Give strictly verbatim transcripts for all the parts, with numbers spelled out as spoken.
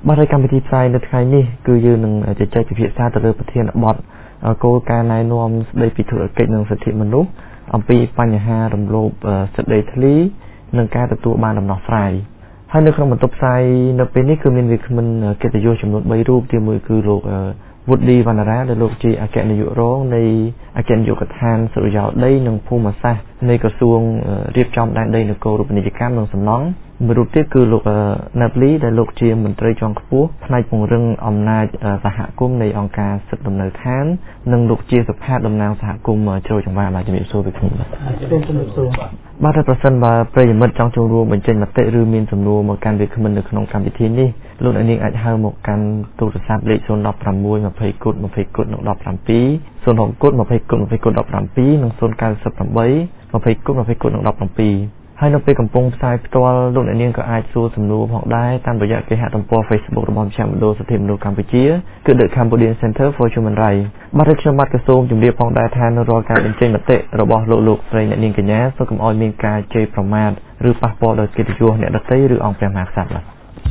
บัตรการพิธีไซน์ในไทยนี่คือยืนหนึ่งจะใจพิพิธาตะเลือประเทศบอดโกการนายนวมได้ปิดธุรกิจหนึ่งสถิตมนุษย์อัมปีปัญหาดำโลบสเดทลีหนึ่งการตัวบานดำนอกไซให้ในขนมตบไซในปีนี้คือมีวิคมันเกิดโยชำนวนใบรูปที่มือคือโลกวุฒิวรรณรัตน์และโลกจีอาแกนยุร้องในอาแกนยุกทานสุริยาได้หนึ่งภูมิศาสตร์ในกระทรวงเรียบจำได้ได้หนึ่งโกรุปนิจการหนึ่งสำนักมือรูปที่คือโลกนาบลีได้โลกจีเหมือนตรีจองคู่ในปงเรื่องอำนาจสหกุมในองค์การสืบดำเนินทานหนึ่งโลกจีสภาพดำนางสหกุมโจจังหวะมาจะมีโซ่ไปขึ้นบ้านประสันบาประยมจังจงรวมเหมือนเจนมาเตะหรือมีสำนวนมาการเด็กขึ้นมันในขนมการพิธีนี้ลูกอันนี้อาจจะให้หมกการตูดซับเล็กส่วนดอกปรำมวยมาเพยกุดมาเพยกุดนกดอกปรำปีส่วนของกุดมาเพยกุดมาเพยกุดดอกปรำปีหนึ่งส่วนการสับปรำใบมาเพยกุดมาเพยกุดนกดอกปรำปีให้นกไปกำปงทรายตัวลูกอันนี้ก็อาจสู้สำนวนของได้ตามระยะเกหะตำปอเฟซบุ๊กระบอมแชมป์โดสถิตมนุษย์กัมพูชีคือ The Cambodian Center for Human Rights บัตรเชื่อมัดกระทรวงจุ่มเรียบของได้แทนรอการเป็นเจนมาเตะระบอบโลกโลกใส่เนี่ยนิ่งกันแย่ส่วนกำออยมีการเจยประมาทหรือปะปอโดยกิจวัตรเนี่ยดัตเต้หรือองค์แปรมากสัตว์ละ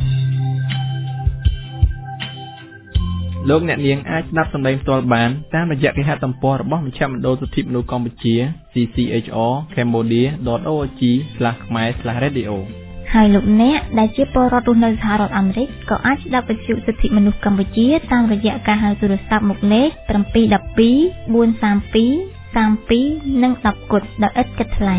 โลกเนี่ยเลี้ยงอาจนับสำเร็จตัวบานตามระยะเกหะตำปอระบอมแชมป์โดสถิตมนุษย์กัมพูชี ซี ซี เอช โอ cambodia ดอท โอ อาร์ จี สแลช ไมค์ สแลช เรดิโอហើយលោកអ្នកដែលជាពលរដ្ឋរស់នៅសហរដ្ឋអាមេរិកក៏អាចស្ដាប់វិទ្យុសិទ្ធិមនុស្សកម្ពុជាតាមរយៈការហៅទូរស័ព្ទមុខលេខseven one two, four three two, three twoនិងtenគត់ដោយឥតគិតថ្លៃ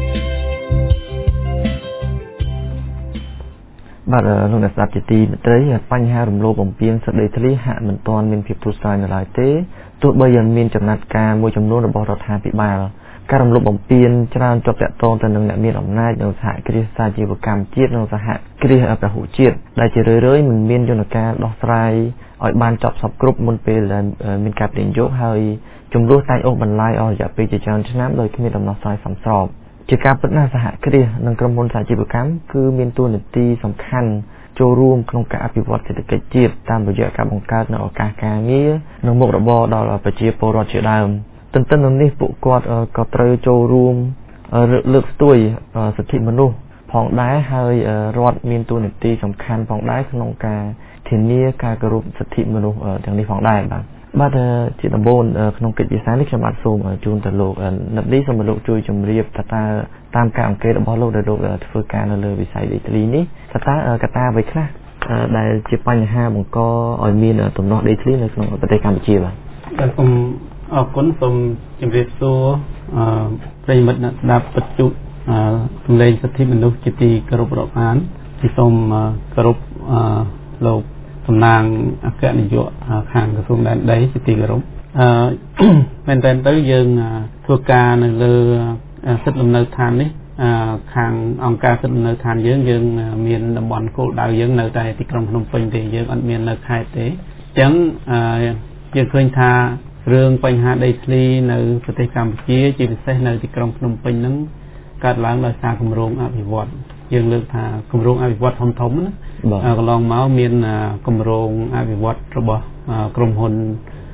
បាទលោកអ្នកស្ដាប់ជាទីមេត្រីបញ្ហារំលោភបំពានសិទ្ធិដីធ្លីហាក់មិនទាន់មានភាពទូស្រាយនៅឡើយទេទោះបីយ៉ាងមានចំណាត់ការមួយចំនួនរបស់រដ្ឋាភិបាលការរំលោភបំពានច្រើនជាប់តាក់ទងទៅនឹងអ្នកមានអំណាចនៅសហគ្រាសសាជីវកម្មជាតិនិងសហគ្រាសពហុជាតិដែលជារឿយៗមិនមានយន្តការដោះស្រាយឲ្យបានចប់សពគ្រប់មុនពេលដែលមានការទាញយកហើយចំនួនតែងអូសបន្លាយអស់រយៈពេលជាច្រើនឆ្នាំដោយគ្មានដំណោះស្រាយសមស្របជាការពិតណាស់សហគ្រាសនិងក្រុមហ៊ុនសហជីវកម្មគឺមានតួនាទីសំខាន់ចូលរួមក្នុងការអភិវឌ្ឍសេដ្ឋកិច្ចជាតិតាមរយៈការបង្កើតនូវឱកាសការងារនិងមុខរបរដល់ប្រជាពលរដ្ឋជាដើមទន្ទឹមនឹងនេះពួកគាត់ក៏ត្រូវចូលរួមលើកស្ទួយសិទ្ធិមនុស្សផងដែរហើយរដ្ឋមានតួនាទីសំខាន់ផងដែរក្នុងការធានាការគោរពសិទ្ធិមនុស្សទាំងនេះផងដែរបាទបាទជាដំបូងក្នុងកិច្ចពិសានេះខ្ញុំបាទសូមជូនទៅលោកនិតនេះសូមលោកជួយជម្រាបតើតាមការអង្កេតរបស់លោកដែលលោកធ្វើការនៅលើវិស័យដីធ្លីនេះតើកត្តាអ្វីខ្លះដែលជាបញ្ហាបង្កឲ្យមានទំនាស់ដីធ្លីនៅក្នុងប្រទេសកម្ពុជាបាទសូមអរគុណសូមជម្រាបសួរប្រិយមិត្តអ្នកស្ដាប់បទជុសម្លេងសិទ្ធិមនុស្សជាទីគោរពរាប់អានที่សូមគោរពលោកតំណាងអគ្គនាយកខាងក្រសួងដែនដីជាទីគោរពអឺមែនតើទៅយើងធ្វើការនៅលើសិទ្ធិលំនៅឋាននេះខាងអង្គការសិទ្ធិលំនៅឋានយើងយើងមានតំបន់គោលដៅយើងនៅតែទីក្រុងភ្នំពេញទេយើងអត់មាននៅខេត្តទេអញ្ចឹងយើងឃើញថារឿងបញ្ហាដីធ្លីនៅប្រទេសកម្ពុជាជាពិសេសនៅទីក្រុងភ្នំពេញហ្នឹងកើតឡើងដោយសារគម្រោងអភិវឌ្ឍយើងលើកថាគម្រោងអភិវឌ្ឍធំធំណាកន្លងមកមានគម្រោងអភិវឌ្ឍរបស់ក្រុមហ៊ុន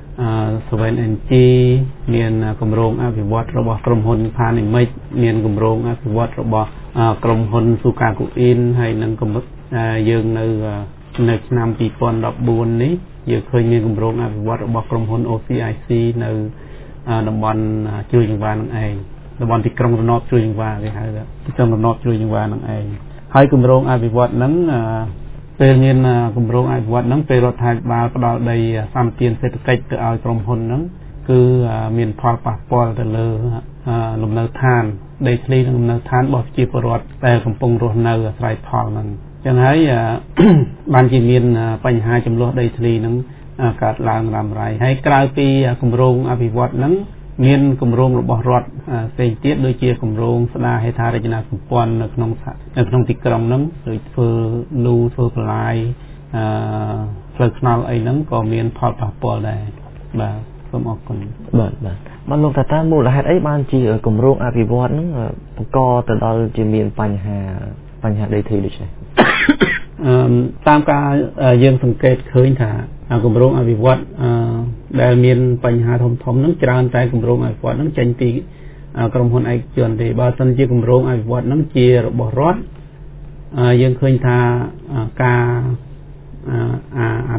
seven N G មានគម្រោងអភិវឌ្ឍរបស់ក្រុមហ៊ុន Panimic មានគម្រោងអភិវឌ្ឍរបស់ក្រុមហ៊ុន Sukakuin ហើយនឹងយើងនៅនៅឆ្នាំtwo thousand fourteenនេះយើងឃើញមានគម្រោងអភិវឌ្ឍរបស់ក្រុមហ៊ុន O C I C នៅតំបន់ជួយចង្វានឹងឯងតំបន់ទីក្រុងរណបជួយចង្វាគេហៅថាទីក្រុងរណបជួយចង្វានឹងឯងហើយគម្រោងអភិវឌ្ឍហ្នឹងពេលមានគម្រោងអភិវឌ្ឍហ្នឹងពេលរដ្ឋាភិបាលផ្ដល់ដីសម្បត្តិសេដ្ឋកិច្ចទៅឲ្យក្រុមហ៊ុនហ្នឹងគឺមានផលប៉ះពាល់ទៅលើលំនៅឋានដីធ្លីនិងលំនៅឋានរបស់ប្រជាពលរដ្ឋដែលកំពុងរស់នៅអាស្រ័យផលហ្នឹងចឹងហើយបានជាមានបញ្ហាចំនួនដីធ្លីហ្នឹងកើតឡើងរ៉ាំរ៉ៃហើយក្រៅពីគម្រោងអភិវឌ្ឍហ្នឹងមានគម្រោងរបស់រដ្ឋផ្សេងទៀតដូចជាគម្រោងស្ដារហេដ្ឋារចនាសម្ព័ន្ធនៅក្នុងនៅក្នុងទីក្រុងហ្នឹងដូចធ្វើលូធ្វើបន្លាយអឺផ្លូវថ្នល់អីហ្នឹងក៏មានផលប៉ះពាល់ដែរបាទសូមអរគុណបាទបាទមកលោកតាតាមូលហេតុអីបានជាគម្រោងអភិវឌ្ឍហ្នឹងបង្កទៅដល់ជាមានបញ្ហាបញ្ហាដីធ្លីដូចនេះអឺតាមការយើងសង្កេតឃើញថាគម្រោងអភិវឌ្ឍដែលមានបញ្ហាធំធំហ្នឹងច្រើនតែគម្រោងអភិវឌ្ឍហ្នឹងចេញពីក្រុមហ៊ុនឯកជនទេបើមិនជាគម្រោងអភិវឌ្ឍហ្នឹងជារបស់រដ្ឋយើងឃើញថាការ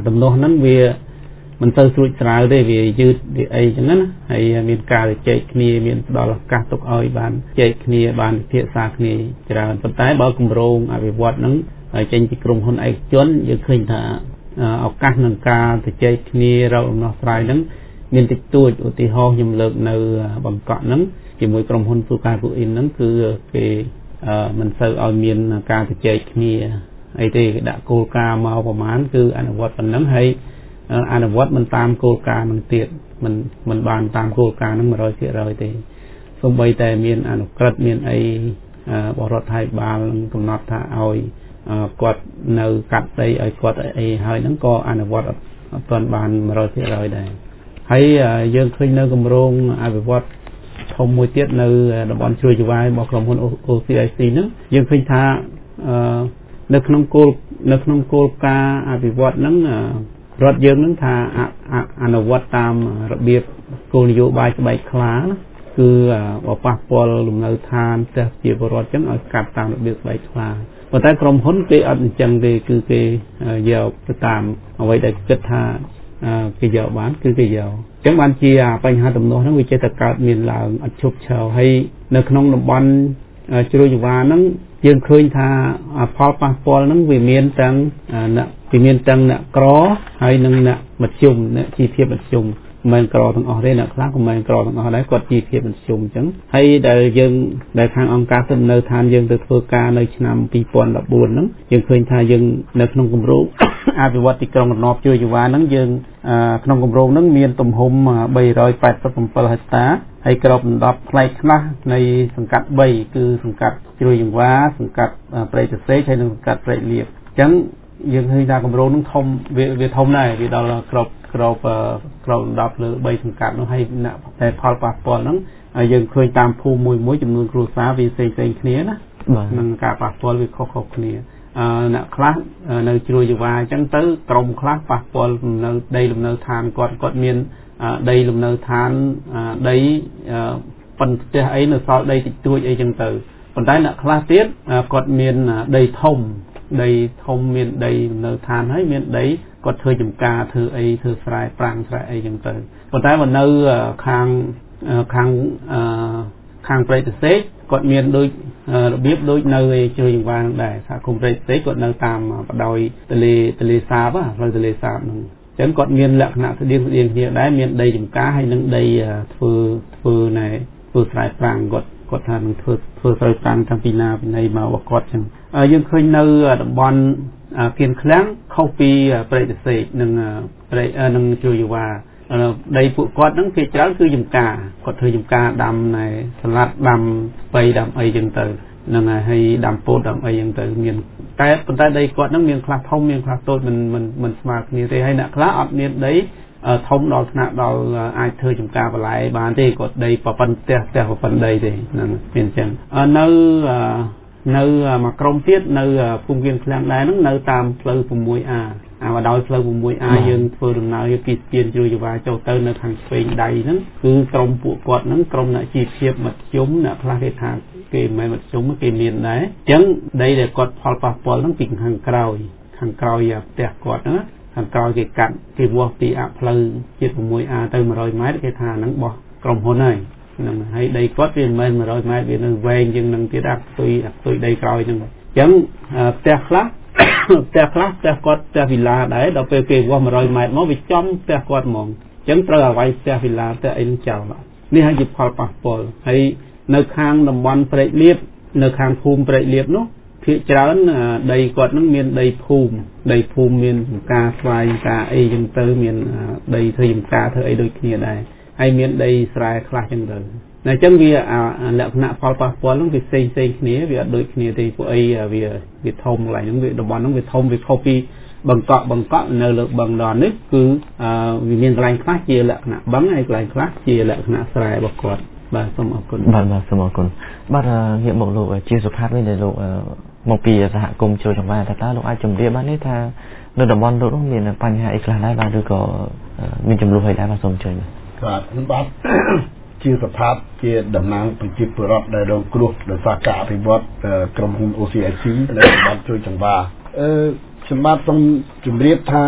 ទំនាស់ហ្នឹងវាមិនទៅស្រួចស្រាវទេវាយឺតវាអីចឹងណាហើយមានការជែកគ្នាមានផ្ដល់ឱកាសទុកឲ្យបានជែកគ្នាបានពិភាក្សាគ្នាច្រើនប៉ុន្តែបើគម្រោងអភិវឌ្ឍហ្នឹងចេញពីក្រុមហ៊ុនឯកជនយើងឃើញថាឱកាសក្នុងការទៅជែកគ្នារកដំណោះស្រាយហ្នឹងមានតិចតួចឧទាហរណ៍ខ្ញុំលើកនៅបង្កក់ហ្នឹងជាមួយក្រុមហ៊ុនស៊ូកាហ្វូអ៊ីនហ្នឹងគឺគេមិនសូវឲ្យមានការទៅជែកគ្នាអីទេគេដាក់គោលការណ៍មកប្រហែលគឺអនុវត្តប៉ុណ្ណឹងហើយអនុវត្តមិនតាមគោលការណ៍នឹងទៀតមិនមិនបានតាមគោលការណ៍នឹង one hundred percent ទេសូម្បីតែមានអនុក្រឹត្យមានអីបរដ្ឋាភិបាលកំណត់ថាឲ្យគាត់នៅកាត់ដីឲ្យគាត់អីហើយហ្នឹងក៏អនុវត្តអត់ទាន់បាន one hundred percent ដែរហើយយើងឃើញនៅគម្រោងអភិវឌ្ឍធំមួយទៀតនៅតំបន់ជ្រោយចង្វាយរបស់ក្រុមហ៊ុន អូ ซี ไอ ซี ហ្នឹងយើងឃើញថានៅក្នុងគោលនៅក្នុងគោលការណ៍អភិវឌ្ឍហ្នឹងរដ្ឋយើងនឹងថាអនុវត្តតាមរបៀបគោលនយោបាយស្បែកខ្លាគឺបើប៉ះពាល់លំនៅឋានផ្ទះជាពលរដ្ឋចឹងឲ្យកាត់តាមរបៀបស្បែកខ្លាប៉ុន្តែក្រុមហ៊ុនគេអត់អញ្ចឹងទេគឺគេយកទៅតាមអ្វីដែលគិតថាគេយកបានគឺគេយកអញ្ចឹងបានជាបញ្ហាទំនាស់ហ្នឹងវាចេះតែកើតមានឡើងអត់ឈប់ឈរហើយនៅក្នុងតំបន់ជ្រោយចង្វាហ្នឹងយើងឃើញថាផលប៉ះពាល់ហ្នឹងវាមានទាំងអ្នកវាមានទាំងអ្នកក្រហើយនិងអ្នកមធ្យមអ្នកជីវភាពមធ្យមមិនមែនក្រទាំងអស់ទេអ្នកខ្លះក៏មិនមែនក្រទាំងអស់ដែរគាត់ជីវភាពមធ្យមអញ្ចឹងហើយដែលយើងដែលខាងអង្គការសិទ្ធិមនុស្សឋានយើងទៅធ្វើការនៅឆ្នាំtwo thousand fourteenហ្នឹងយើងឃើញថាយើងនៅក្នុងគម្រោងអភិវឌ្ឍទីក្រុងរណបជួយជីវ៉ាហ្នឹងយើងក្នុងគម្រោងហ្នឹងមានទំហំthree hundred eighty-sevenហិកតាហើយក្របដណ្ដប់ផ្នែកខ្លះនៃសង្កាត់threeគឺសង្កាត់ជ្រោយចង្វាសង្កាត់ព្រែកសសេកហើយនិងសង្កាត់ព្រែកលៀបអញ្ចឹងយើងឃើញថាគម្រោងហ្នឹងធំវាវាធំដែរវាដល់ក្របក្របក្របដណ្ដប់លើthreeសង្កាត់នោះហើយអ្នកតែផលប៉ះពាល់ហ្នឹងយើងឃើញតាមភូមិមួយមួយចំនួនគ្រួសារវាផ្សេងផ្សេងគ្នាណានឹងការប៉ះពាល់វាខុសៗគ្នាអឺអ្នកខ្លះនៅជ្រោយចង្វាអញ្ចឹងទៅក្រុមខ្លះប៉ះពាល់នៅដីលំនៅឋានគាត់គាត់មានដីលំនៅឋានដីប៉ុនផ្ទះអីនៅសល់ដីតិចតួចអីចឹងទៅប៉ុន្តែអ្នកខ្លះទៀតគាត់មានដីធំដីធំមានដីនៅឋានហើយមានដីគាត់ធ្វើចំការធ្វើអីធ្វើស្រែប្រាំងស្រែអីចឹងទៅប៉ុន្តែបើនៅខាងខាងខាងព្រៃសសេកគាត់មានដូចរបៀបដូចនៅជ្រោយចង្វានឹងដែរសហគមន៍ព្រៃសសេកគាត់នៅតាមបដោយទលេទលេសាបផ្លូវទលេសាបហ្នឹងអញ្ចឹងគាត់មានលក្ខណៈស្តៀងស្តៀងគ្នាដែរមានដីចំការហើយនឹងដីធ្វើធ្វើណែធ្វើស្រែប្រាំងគាត់គាត់ថានឹងធ្វើធ្វើស្រែប្រាំងតាំងពីណាពីណីមករបស់គាត់អញ្ចឹងយើងឃើញនៅតំបន់គៀនឃ្លាំងខុសពីព្រៃសសេកនិងព្រៃនិងជ្រោយចង្វាដីពួកគាត់ហ្នឹងគេច្រើនគឺចំការគាត់ធ្វើចំការដាំណែសាឡាត់ដាំស្ពៃដាំអីចឹងទៅហ្នឹងហើយដាំពោតដាំអីចឹងទៅមានតែប៉ុន្តែដីគាត់ហ្នឹងមានខ្លះធំមានខ្លះតូចមិនមិនមិនស្មើគ្នាទេហើយអ្នកខ្លះអត់មានដីធំដល់ថ្នាក់ដល់អាចធ្វើចំការបន្លែបានទេគាត់ដីប្រប៉ុណ្ណផ្ទះផ្ទះប្រប៉ុណ្ណដីទេហ្នឹងមានចឹងនៅនៅមួយក្រុមទៀតនៅភូមិគៀនឃ្លាំងដែរហ្នឹងនៅតាមផ្លូវsix Aអាមកដល់ផ្លូវsix Aយើងធ្វើដំណើរពីស្ពានជ្រោយចង្វាចូលទៅនៅខាងឆ្វេងដៃហ្នឹងគឺក្រុមពួកគាត់ហ្នឹងក្រុមអ្នកជីវភាពមធ្យមអ្នកខ្លះគេថាគេមិនមែនមធ្យមគេមានដែរអញ្ចឹងដីដែលគាត់ផលប៉ះពាល់ហ្នឹងពីខាងក្រោយខាងក្រោយផ្ទះគាត់ណាខាងក្រោយគេកាត់គេវាស់ពីអាផ្លូវជាតិsix Aទៅone hundredម៉ែត្រគេថាហ្នឹងបោះក្រុមហ៊ុនហើយហ្នឹងហើយដីគាត់វាមិនមែនone hundredម៉ែត្រវានៅវែងជាងនឹងទៀតអាផ្ទុយអាផ្ទុយដីក្រោយហ្នឹងអញ្ចឹងផ្ទះខ្លះផ្ទះខ្លះផ្ទះគាត់ផ្ទះវីឡាដែរដល់ពេលគេវាស់one hundredម៉ែត្រមកវាចំផ្ទះគាត់ហ្មងអញ្ចឹងត្រូវឲ្យវាយផ្ទះវីឡាផ្ទះអីនឹងចោលនេះហើយជាផលប៉ះពាល់ហើយនៅខាងតំបន់ព្រែកលៀបនៅខាងភូមិព្រែកលៀបនោះភាគច្រើនដីគាត់នឹងមានដីភូមិដីភូមិមានចំការស្វាយការអីចឹងទៅមានដីធ្វើចំការធ្វើអីដូចគ្នាដែរហើយមានដីស្រែខ្លះចឹងទៅអញ្ចឹងវាលក្ខណៈផលប៉ះពាល់ហ្នឹងវាផ្សេងផ្សេងគ្នាវាអត់ដូចគ្នាទេពួកអីវាវាធំកន្លែងហ្នឹងវាតំបន់ហ្នឹងវាធំវាខុសពីបង្កក់បង្កក់នៅលើបឹងដននេះគឺវាមានកន្លែងខ្លះជាលក្ខណៈបឹងហើយកន្លែងខ្លះជាលក្ខណៈស្រែរបស់គាត់បាទសូមអរគុណបាទបាទសូមអរគុណបាទងាកមកលោកជាសុផាតវិញដែលលោកមកពីសហគមន៍ជ្រោយចង្វាតើតើលោកអាចជម្រាបបានទេថានៅតំបន់លោកនោះមានបញ្ហាអីខ្លះដែរបាទឬក៏មានចំនួនអីដែរបាទសូមអញ្ជើញបាទបាទជាសภาพជាតំណាងប្រជាពលរដ្ឋដែលរងគ្រោះដោយសារការអភិវឌ្ឍក្រុមហ៊ុន អូ ซี ไอ ซี នៅតំបន់ជ្រោយចង្វាអឺខ្ញុំបាទសូមជម្រាបថា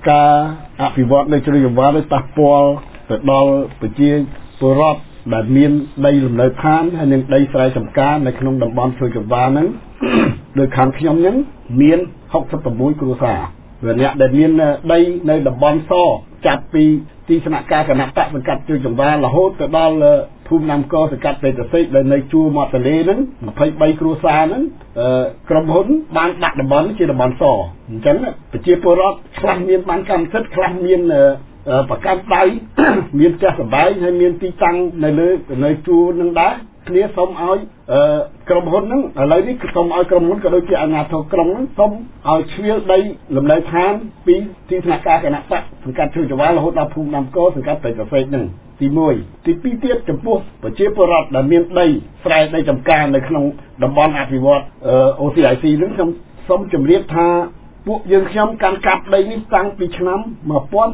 ការអភិវឌ្ឍនៅជ្រោយចង្វារនេះប៉ះពាល់ទៅដល់ប្រជាពលរដ្ឋដែលមានដីលំនៅឋានហើយនិងដីស្រែចម្ការនៅក្នុងតំបន់ជ្រោយចង្វារហ្នឹងដោយខាងខ្ញុំហ្នឹងមានហុកសិបប្រាំមួយគ្រួសារវាអ្នកដែលមានដីនៅតំបន់សចាប់ពីទីស្នាក់ការគណៈបកសង្កាត់ជ្រោយចង្វាររហូតទៅដល់ភូមិណាំកសង្កាត់ពេទ្យសិទ្ធដែលនៅជួរមាត់ទន្លេហ្នឹងยี่สิบสามគ្រួសារហ្នឹងក្រុមហ៊ុនបានដាក់តំបន់ជាតំបន់សអញ្ចឹងប្រជាពលរដ្ឋខ្លះមានបានកម្មសិទ្ធិខ្លះមានប្រកាន់ដៃមានផ្ទះសម្បែងហើយមានទីតាំងនៅលើនៅជួរនឹងដែរគ្នាសូមឲ្យក្រុមហ៊ុនហ្នឹងឥឡូវនេះសូមឲ្យក្រុមហ៊ុនក៏ដូចជាអាជ្ញាធរក្រុងហ្នឹងសូមឲ្យជ្រៀលដីលំនៅឋានពីទីស្នាក់ការគណៈបកសង្កាត់ជ្រោយចង្វាររហូតដល់ភូមិណាំកសង្កាត់ពេទ្យសិទ្ធហ្នឹងទីមួយទីពីរទៀតចំពោះប្រជាពលរដ្ឋដែលមានដីស្រែដីចម្ការនៅក្នុងតំបន់អភិវឌ្ឍ អូ ซี ไอ ซี ហ្នឹងខ្ញុំសូមជម្រាបថាពួកយើងខ្ញុំកាន់កាប់ដីនេះតាំងពីឆ្នាំnineteen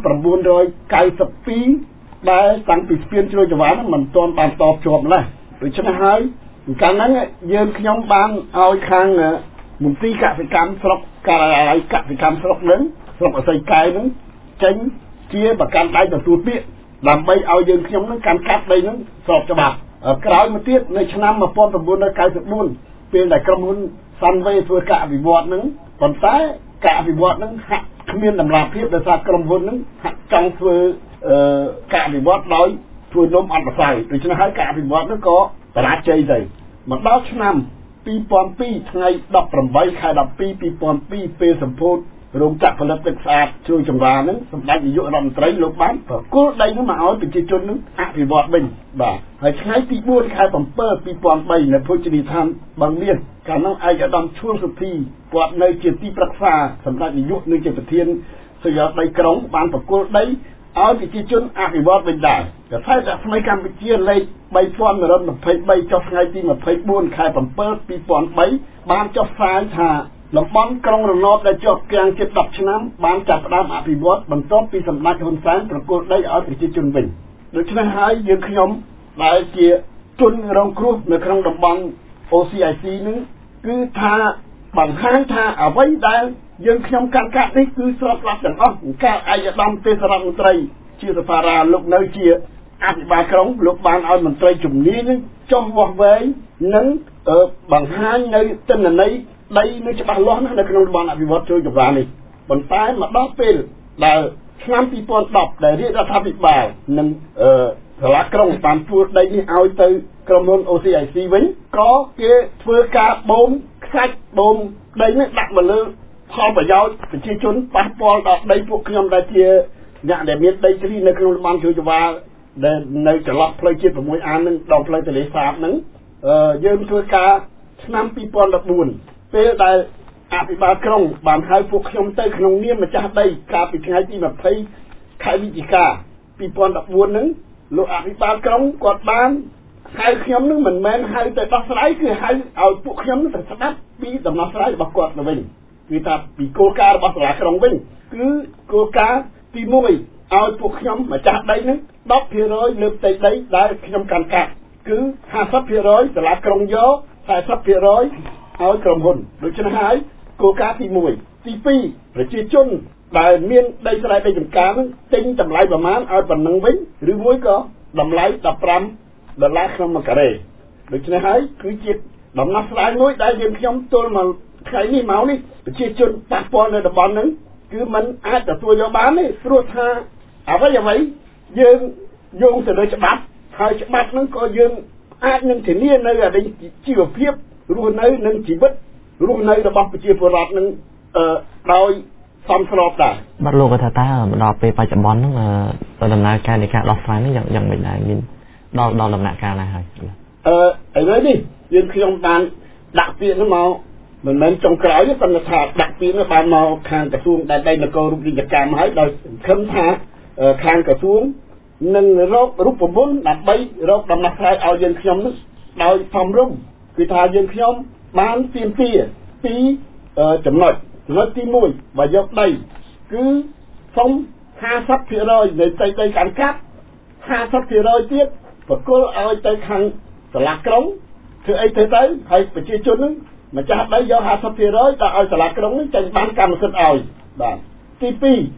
ninety-twoដែលតាំងពីស្ពានជ្រោយចង្វារហ្នឹងមិនទាន់បានតបជាប់ម្ល៉េះដូច្នេះហើយកាលហ្នឹងយើងខ្ញុំបានឲ្យខាងមន្ទីរកសិកម្មស្រុកការិយាល័យកសិកម្មស្រុកហ្នឹងស្រុកអសីកែវហ្នឹងចេញជាប្រកាន់ដៃទទួលពាក្យដើម្បីឲ្យយើងខ្ញុំហ្នឹងកាន់កាប់ដីហ្នឹងស្របច្បាប់ក្រោយមកទៀតនៅឆ្នាំnineteen ninety-fourពេលដែលក្រុមហ៊ុន Sunway ធ្វើការអភិវឌ្ឍហ្នឹងប៉ុន្តែការអភិវឌ្ឍហ្នឹងហាក់គ្មានតម្លាភាពដោយសារក្រុមហ៊ុនហ្នឹងហាក់ចង់ធ្វើការអភិវឌ្ឍដោយធ្វើនំអត់ប្រសើរដូច្នេះហើយការអភិវឌ្ឍហ្នឹងក៏បរាជ័យទៅមកដល់ឆ្នាំtwo thousand twoថ្ងៃeighteenខែtwelve two thousand twoពេលសម្ពោធរោងចក្រផលិតទឹកស្អាតជ្រោយចង្វារហ្នឹងសម្ដេចនាយករដ្ឋមន្ត្រីលោកបានប្រគល់ដីហ្នឹងមកឲ្យប្រជាជនហ្នឹងអភិវឌ្ឍវិញបាទហើយថ្ងៃទីfourខែseven two thousand threeនៅភោជនីយដ្ឋានបឹងមាសកាលនោះឯកឧត្តមឈួនសុធីគាត់នៅជាទីប្រឹក្សាសម្ដេចនាយកនិងជាប្រធានសយដីក្រុងបានប្រគល់ដីឲ្យប្រជាជនអភិវឌ្ឍវិញដែរតែថាថ្មីកម្ពុជាលេខthree thousand one hundred twenty-threeចុះថ្ងៃទីtwenty-fourខែseven two thousand threeបានចុះផ្សាយថាតំបន់ក្រុងរណបដែលជាប់គាំងជិតtenឆ្នាំបានចាប់ផ្ដើមអភិវឌ្ឍបន្ទាប់ពីសម្ដេចហ៊ុនសែនប្រគល់ដីឲ្យប្រជាជនវិញដូច្នេះហើយយើងខ្ញុំដែលជាជនរងគ្រោះនៅក្នុងតំបន់ អូ ซี ไอ ซี នឹងគឺថាបង្ហាញថាអ្វីដែលយើងខ្ញុំកាន់កាប់នេះគឺស្របច្បាប់ទាំងអស់ការឯកឧត្តមទេសរដ្ឋមន្ត្រីជាសភារាលោកនៅជាអភិបាលក្រុងលោកបានឲ្យមន្ត្រីជំនាញនឹងចុះវាស់វែងនិងបង្ហាញនៅទិន្នន័យដីនៅច្បាស់លាស់ណាស់នៅក្នុងតំបន់អភិវឌ្ឍជ្រោយចង្វារនេះប៉ុន្តែមកដល់ពេលដែលឆ្នាំtwo thousand tenដែលរាជរដ្ឋាភិបាលនិងសាលាក្រុងបានធ្វើដីនេះឲ្យទៅក្រុមហ៊ុន អូ ซี ไอ ซี វិញក៏គេធ្វើការបូមខ្សាច់បូមដីនេះដាក់មកលើផលប្រយោជន៍ប្រជាជនប៉ះពាល់ដល់ដីពួកខ្ញុំដែលជាអ្នកដែលមានដីធ្លីនៅក្នុងតំបន់ជ្រោយចង្វារដែលនៅចន្លោះផ្លូវជាតិsixអាននឹងដល់ផ្លូវទន្លេសាបហ្នឹងយើងធ្វើការឆ្នាំtwo thousand fourteenពេលដែលអភិបាលក្រុងបានហៅពួកខ្ញុំទៅក្នុងនាមម្ចាស់ដីកាលពីថ្ងៃទីtwentyខែវិច្ឆិកាtwo thousand fourteenហ្នឹងលោកអភិបាលក្រុងគាត់បានហៅខ្ញុំនឹងមិនមែនហៅទៅដោះស្រាយគឺហៅឲ្យពួកខ្ញុំទៅស្ដាប់ពីដំណោះស្រាយរបស់គាត់ទៅវិញគឺថាពីគោលការណ៍របស់សាលាក្រុងវិញគឺគោលការណ៍ទីoneឲ្យពួកខ្ញុំម្ចាស់ដីហ្នឹងten percentលើផ្ទៃដីដែលខ្ញុំកាន់កាប់គឺfifty percentសាលាក្រុងយកforty percentឲ្យក្រុមហ៊ុនដូច្នេះហើយគោលការណ៍ទីoneទីtwoប្រជាជនដែលមានដីស្រែដីចម្ការហ្នឹងទិញតម្លៃប្រមាណឲ្យប៉ុណ្ណឹងវិញឬមួយក៏តម្លៃfifteenដុល្លារក្នុងមួយការ៉េដូច្នេះហើយគឺជាដំណោះស្រាយមួយដែលយើងខ្ញុំទល់មកថ្ងៃនេះមកនេះប្រជាជនប៉ះពាល់នៅតំបន់ហ្នឹងគឺมันអាចទទួលយកបានទេព្រោះថាអ្វីអ្វីយើងយោងទៅលើច្បាប់ហើយច្បាប់ហ្នឹងក៏យើងអាចនឹងធានានៅអីជីវភាពរស់នៅនឹងជីវិតរស់នៅរបស់ប្រជាពលរដ្ឋនឹងអឺដោយសមស្របដែរបាទលោកថាតើមកដល់ពេលបច្ចុប្បន្នហ្នឹងដំណើរការនៃការដោះស្រាយនេះយ៉ាងយ៉ាងមិនដែរមានដល់ដល់ដំណាក់កាលណាហើយអឺឥឡូវនេះយើងខ្ញុំបានដាក់ពាក្យនោះមកមិនមែនចុងក្រោយទេប៉ុន្តែថាដាក់ពាក្យនោះបានមកខាងក្រសួងដែនដីនគររូបនីយកម្មហើយដោយសង្ឃឹមថាខាងក្រសួងនឹងរករូបមន្តដើម្បីរកដំណោះស្រាយឲ្យយើងខ្ញុំនោះដោយសមរម្យគឺថាយើងខ្ញុំបានទាមទារពីចំណុចចំណុចទីoneបើយកដីគឺសុំfifty percentនៃដីដីកាន់កាប់fifty percentទៀតប្រគល់ឲ្យទៅខាងសាលាក្រុងធ្វើអីទៅទៅហើយប្រជាជននឹងម្ចាស់ដីយកfifty percent ដល់ឲ្យសាលាក្រុងនឹងចេញបានកម្មសិទ្ធិឲ្យបាទទីtwo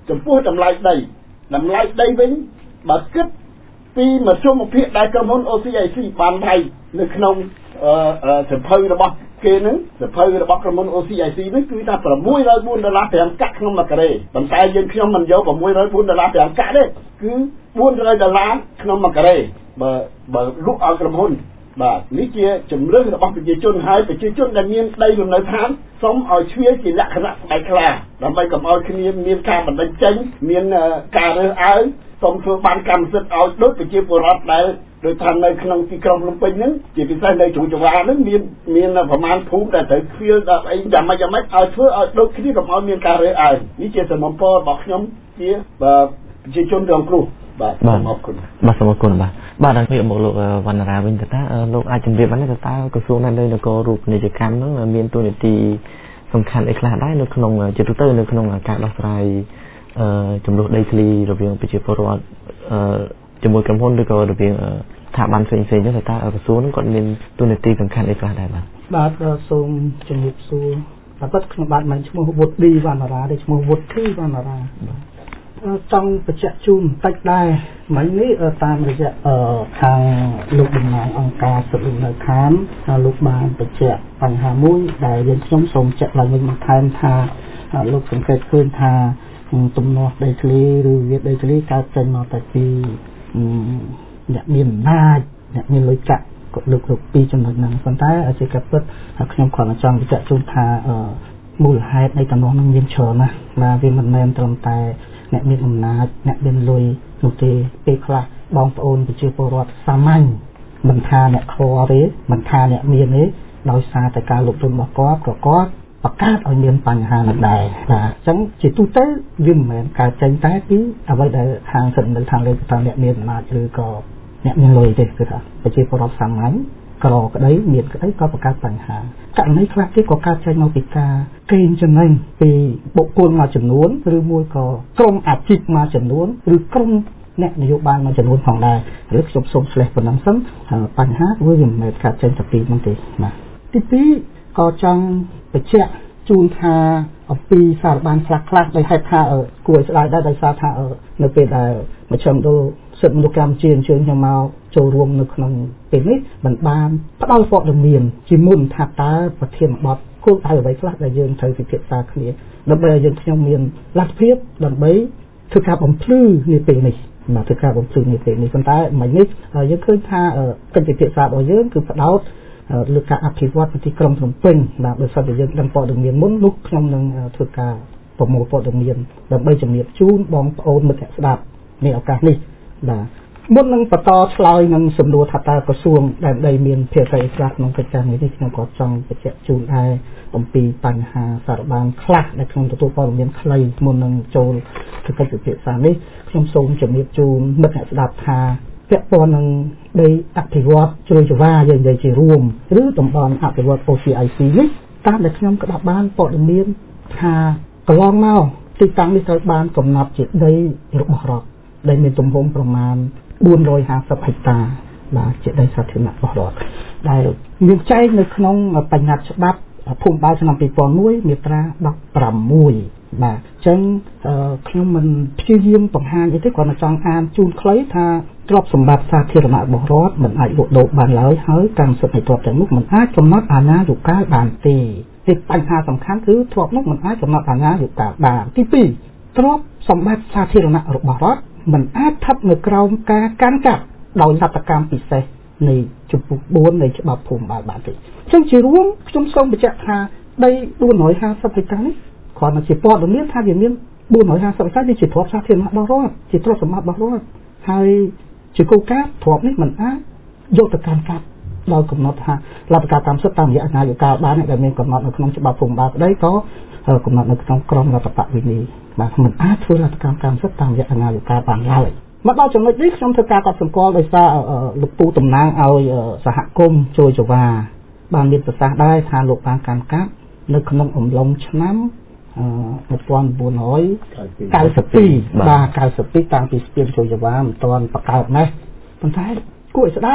ចំពោះតម្លៃដីតម្លៃដីវិញបើគិតពីមធ្យមភាពដែលក្រុមហ៊ុន អូ ស៊ី ไอ ซี បានវាយនៅក្នុងអឺសភៅរបស់គេហ្នឹងសភៅរបស់ក្រុមហ៊ុន អូ ស៊ី ไอ ซี ហ្នឹងគឺថាsáu mươi bốnដុល្លារប្រាំកាក់ក្នុងមួយការ៉េប៉ុន្តែយើងខ្ញុំមិនយកsáu mươi bốnដុល្លារប្រាំកាក់ទេគឺbốn trămដុល្លារក្នុងមួយការ៉េបើបើលក់ឲ្យក្រុមហ៊ុនបាទនេះជាជំរឿនរបស់ប្រជាជនហើយប្រជាជនដែលមានដីលំនៅឋានសូមឲ្យជ្រាបជាលក្ខណៈស្បែកខ្លាដើម្បីកុំឲ្យគ្នាមានការបណ្តេញចេញមានការរើសអើងសូមធ្វើបានកម្មសិទ្ធិឲ្យដូចប្រជាពលរដ្ឋដែលដោយថានៅក្នុងទីក្រុងភ្នំពេញហ្នឹងជាពិសេសនៅជ្រោយចង្វាហ្នឹងមានមានប្រមាណភូមិដែលត្រូវខ្វៀលដល់អីយ៉ាងម៉េចយ៉ាងម៉េចឲ្យធ្វើឲ្យដូចគ្នាកុំឲ្យមានការរើសអើងនេះជាសំណពររបស់ខ្ញុំជាប្រជាជនរងគ្រោះបាទសូមអរគុណបាទសូមអរគុណបាទបាទដល់ពេលមកលោកវណ្ណរាវិញតើលោកអាចជម្រាបបានទេតើក្រសួងដែនដីនគររូបនីយកម្មហ្នឹងមានតួនាទីសំខាន់អីខ្លះដែរនៅក្នុងជាទូទៅនៅក្នុងការដោះស្រាយអឺចំនួនដីធ្លីរវាងប្រជាពលរដ្ឋអឺជាមួយក្រុមហ៊ុនឬក៏រវាងស្ថាប័នផ្សេងៗចឹងតើក្រសួងហ្នឹងគាត់មានតួនាទីសំខាន់អីខ្លះដែរបាទបាទសូមជំរាបសួរបាទពិតខ្ញុំបាទមិនឈ្មោះវុឌ្ឍឌីវណ្ណរាទេឈ្មោះវុឌ្ឍធីវណ្ណរាចង់បញ្ជាក់ជូនបន្តិចដែរមិញនេះតាមរយៈខាងលោកតំណាងអង្គការសិទ្ធិមនុស្សនៅខាងលោកបានបញ្ជាក់បញ្ហាមួយដែលយើងខ្ញុំសូមចាក់ឡើងវិញបន្ថែមថាលោកសង្កេតឃើញថាទំនាស់ដីធ្លីឬវាដីធ្លីកើតចេញមកតែពីអ្នកមានអំណាចអ្នកមានលុយកាក់ក៏លើកលើកពីចំណុចហ្នឹងប៉ុន្តែជាការពិតខ្ញុំគ្រាន់តែចង់បញ្ជាក់ជូនថាមូលហេតុនៃទំនាស់ហ្នឹងមានច្រើនណាស់ណាវាមិនមែនត្រឹមតែអ្នកមានអំណាចអ្នកមានលុយនោះទេពេលខ្លះបងប្អូនប្រជាពលរដ្ឋសាមញ្ញមិនថាអ្នកខ្វល់ទេមិនថាអ្នកមានទេដោយសារតែការលុបលុនរបស់គាត់ក៏គាត់បង្កើតឲ្យមានបញ្ហានឹងដែរបាទអញ្ចឹងជាទូទៅវាមិនមែនកើតចេញតែពីអ្វីដែលខាងសិទ្ធិនៅខាងលើថាអ្នកមានអំណាចឬក៏អ្នកមានលុយទេគឺថាប្រជាពលរដ្ឋសាមញ្ញក្រក្តីមានក្តីក៏បង្កើតបញ្ហាករណីខ្លះទៀតក៏កើតចេញមកពីការកេងចំណេញពីបុគ្គលមួយចំនួនឬមួយក៏ក្រុមអាជីពមួយចំនួនឬក្រុមអ្នកនយោបាយមួយចំនួនផងដែរឬខ្ញុំសូមឆ្លេះប៉ុណ្ណឹងសិនបញ្ហាវាមិនមែនកើតចេញតែពីហ្នឹងទេណាទីពីរក៏ចង់បញ្ជាក់ជូនថាអំពីសារបានខ្លះខ្លះដោយហេតុថាគួរឲ្យស្ដាយដែរដោយសារថានៅពេលដែលមជ្ឈមណ្ឌលសិទ្ធិមនុស្សកម្ពុជាអញ្ជើញខ្ញុំមកចូលរួមនៅក្នុងពេលនេះមិនបានផ្ដល់ព័ត៌មានជាមុនថាតើប្រធានបទគោលដៅអ្វីខ្លះដែលយើងត្រូវពិភាក្សាគ្នាដើម្បីឲ្យយើងខ្ញុំមានលទ្ធភាពដើម្បីធ្វើការបំភ្លឺនាពេលនេះបាទធ្វើការបំភ្លឺនាពេលនេះប៉ុន្តែមិញនេះយើងឃើញថាកិច្ចពិភាក្សារបស់យើងគឺផ្ដោតលើការអភិវឌ្ឍទីក្រុងភ្នំពេញបាទដោយសារតែយើងដឹងព័ត៌មានមុននោះខ្ញុំនឹងធ្វើការប្រមូលព័ត៌មានដើម្បីជំរាបជូនបងប្អូនមិត្តអ្នកស្ដាប់ในឱកាសនេះបាទមុននឹងបន្តឆ្លើយនឹងសំណួរថាតើក្រសួងដែនដីមានភារកិច្ចខ្លះក្នុងកិច្ចការនេះខ្ញុំក៏ចង់បញ្ជាក់ជូនដែរអំពីបញ្ហាសារបានខ្លះដែលខ្ញុំទទួលព័ត៌មានខ្លីមុននឹងចូលទៅកិច្ចពិភាក្សានេះខ្ញុំសូមជម្រាបជូនមិត្តអ្នកស្ដាប់ថាពាក់ព័ន្ធនឹងដីអភិវឌ្ឍជ្រោយចង្វាយើងនិយាយជារួមឬតំបន់អភិវឌ្ឍ អូ ស៊ី ไอ ซี នេះតាមដែលខ្ញុំក៏បានបានព័ត៌មានថាកន្លងមកទីតាំងនេះត្រូវបានកំណត់ជាដីរបស់រដ្ឋដែលមានទំហំប្រមាណbốn trăm hai mươiហិកតាបាទជាដីសាធារណៈរបស់រដ្ឋដែលមានចែងនៅក្នុងបញ្ញត្តិច្បាប់ភូមិបាលឆ្នាំពីរពាន់មួយមាត្រាដប់ប្រាំមួយបាទអញ្ចឹងខ្ញុំមិនព្យាយាមបង្ហាញអីទេគ្រាន់តែចង់អានជូនខ្លីថាទ្រព្យសម្បត្តិសាធារណៈរបស់រដ្ឋមិនអាចលក់ដូរបានឡើយហើយកម្មសិទ្ធិនៃទ្រព្យទាំងនោះមិនអាចកំណត់អាជ្ញាធរកាលបានទេទីបញ្ហាសំខាន់គឺទ្រព្យនោះមិនអាចកំណត់អាជ្ញាធរកាលបានទីពីរទ្រព្យសម្បត្តិសាធារណៈរបស់រដ្ឋមិនអាចស្ថិតនៅក្រោមការកាន់កាប់ដោយលទ្ធកម្មពិសេសនៃជំពូកបួននៃច្បាប់ភូមិបាលបានទេអញ្ចឹងជារួមខ្ញុំសូមបញ្ជាក់ថាដីbốn trăm hai mươiហិកតានេះគ្រាន់តែជាព័ត៌មានថាវាមានbốn trăm hai mươiហិកតានេះជាទ្រព្យសាធារណៈរបស់រដ្ឋជាទ្រព្យសម្បត្តិរបស់រដ្ឋហើយជាគោលការណ៍ទ្រព្យនេះមិនអាចយកទៅកាន់កាប់ដោយកំណត់ថាលទ្ធកម្មកម្មសិទ្ធិតាមរយៈអាជ្ញាធរកាលបានដែលមានកំណត់នៅក្នុងច្បាប់ភូមិបាលក្តីក៏កំណត់នៅក្នុងក្រមរដ្ឋបវិន័យបាទមិនអាចធ្វើលទ្ធកម្មកម្មសិទ្ធិតាមរយៈអាជ្ញាធរកាលបានឡើយមកដល់ចំណុចនេះខ្ញុំធ្វើការកត់សម្គាល់ដោយសារលោកពូតំណាងឲ្យសហគមន៍ជួយចវាបានមានប្រសាសន៍ដែរថាលោកបានកាន់កាប់នៅក្នុងអំឡុងឆ្នាំmột nghìn bốn trăm九mươi haiបាទ九mươi haiតាំងពីស្ពានជួយចវាមិនទាន់បកកើតណាស់ប៉ុន្តែគួរឲ្យស្ដាយ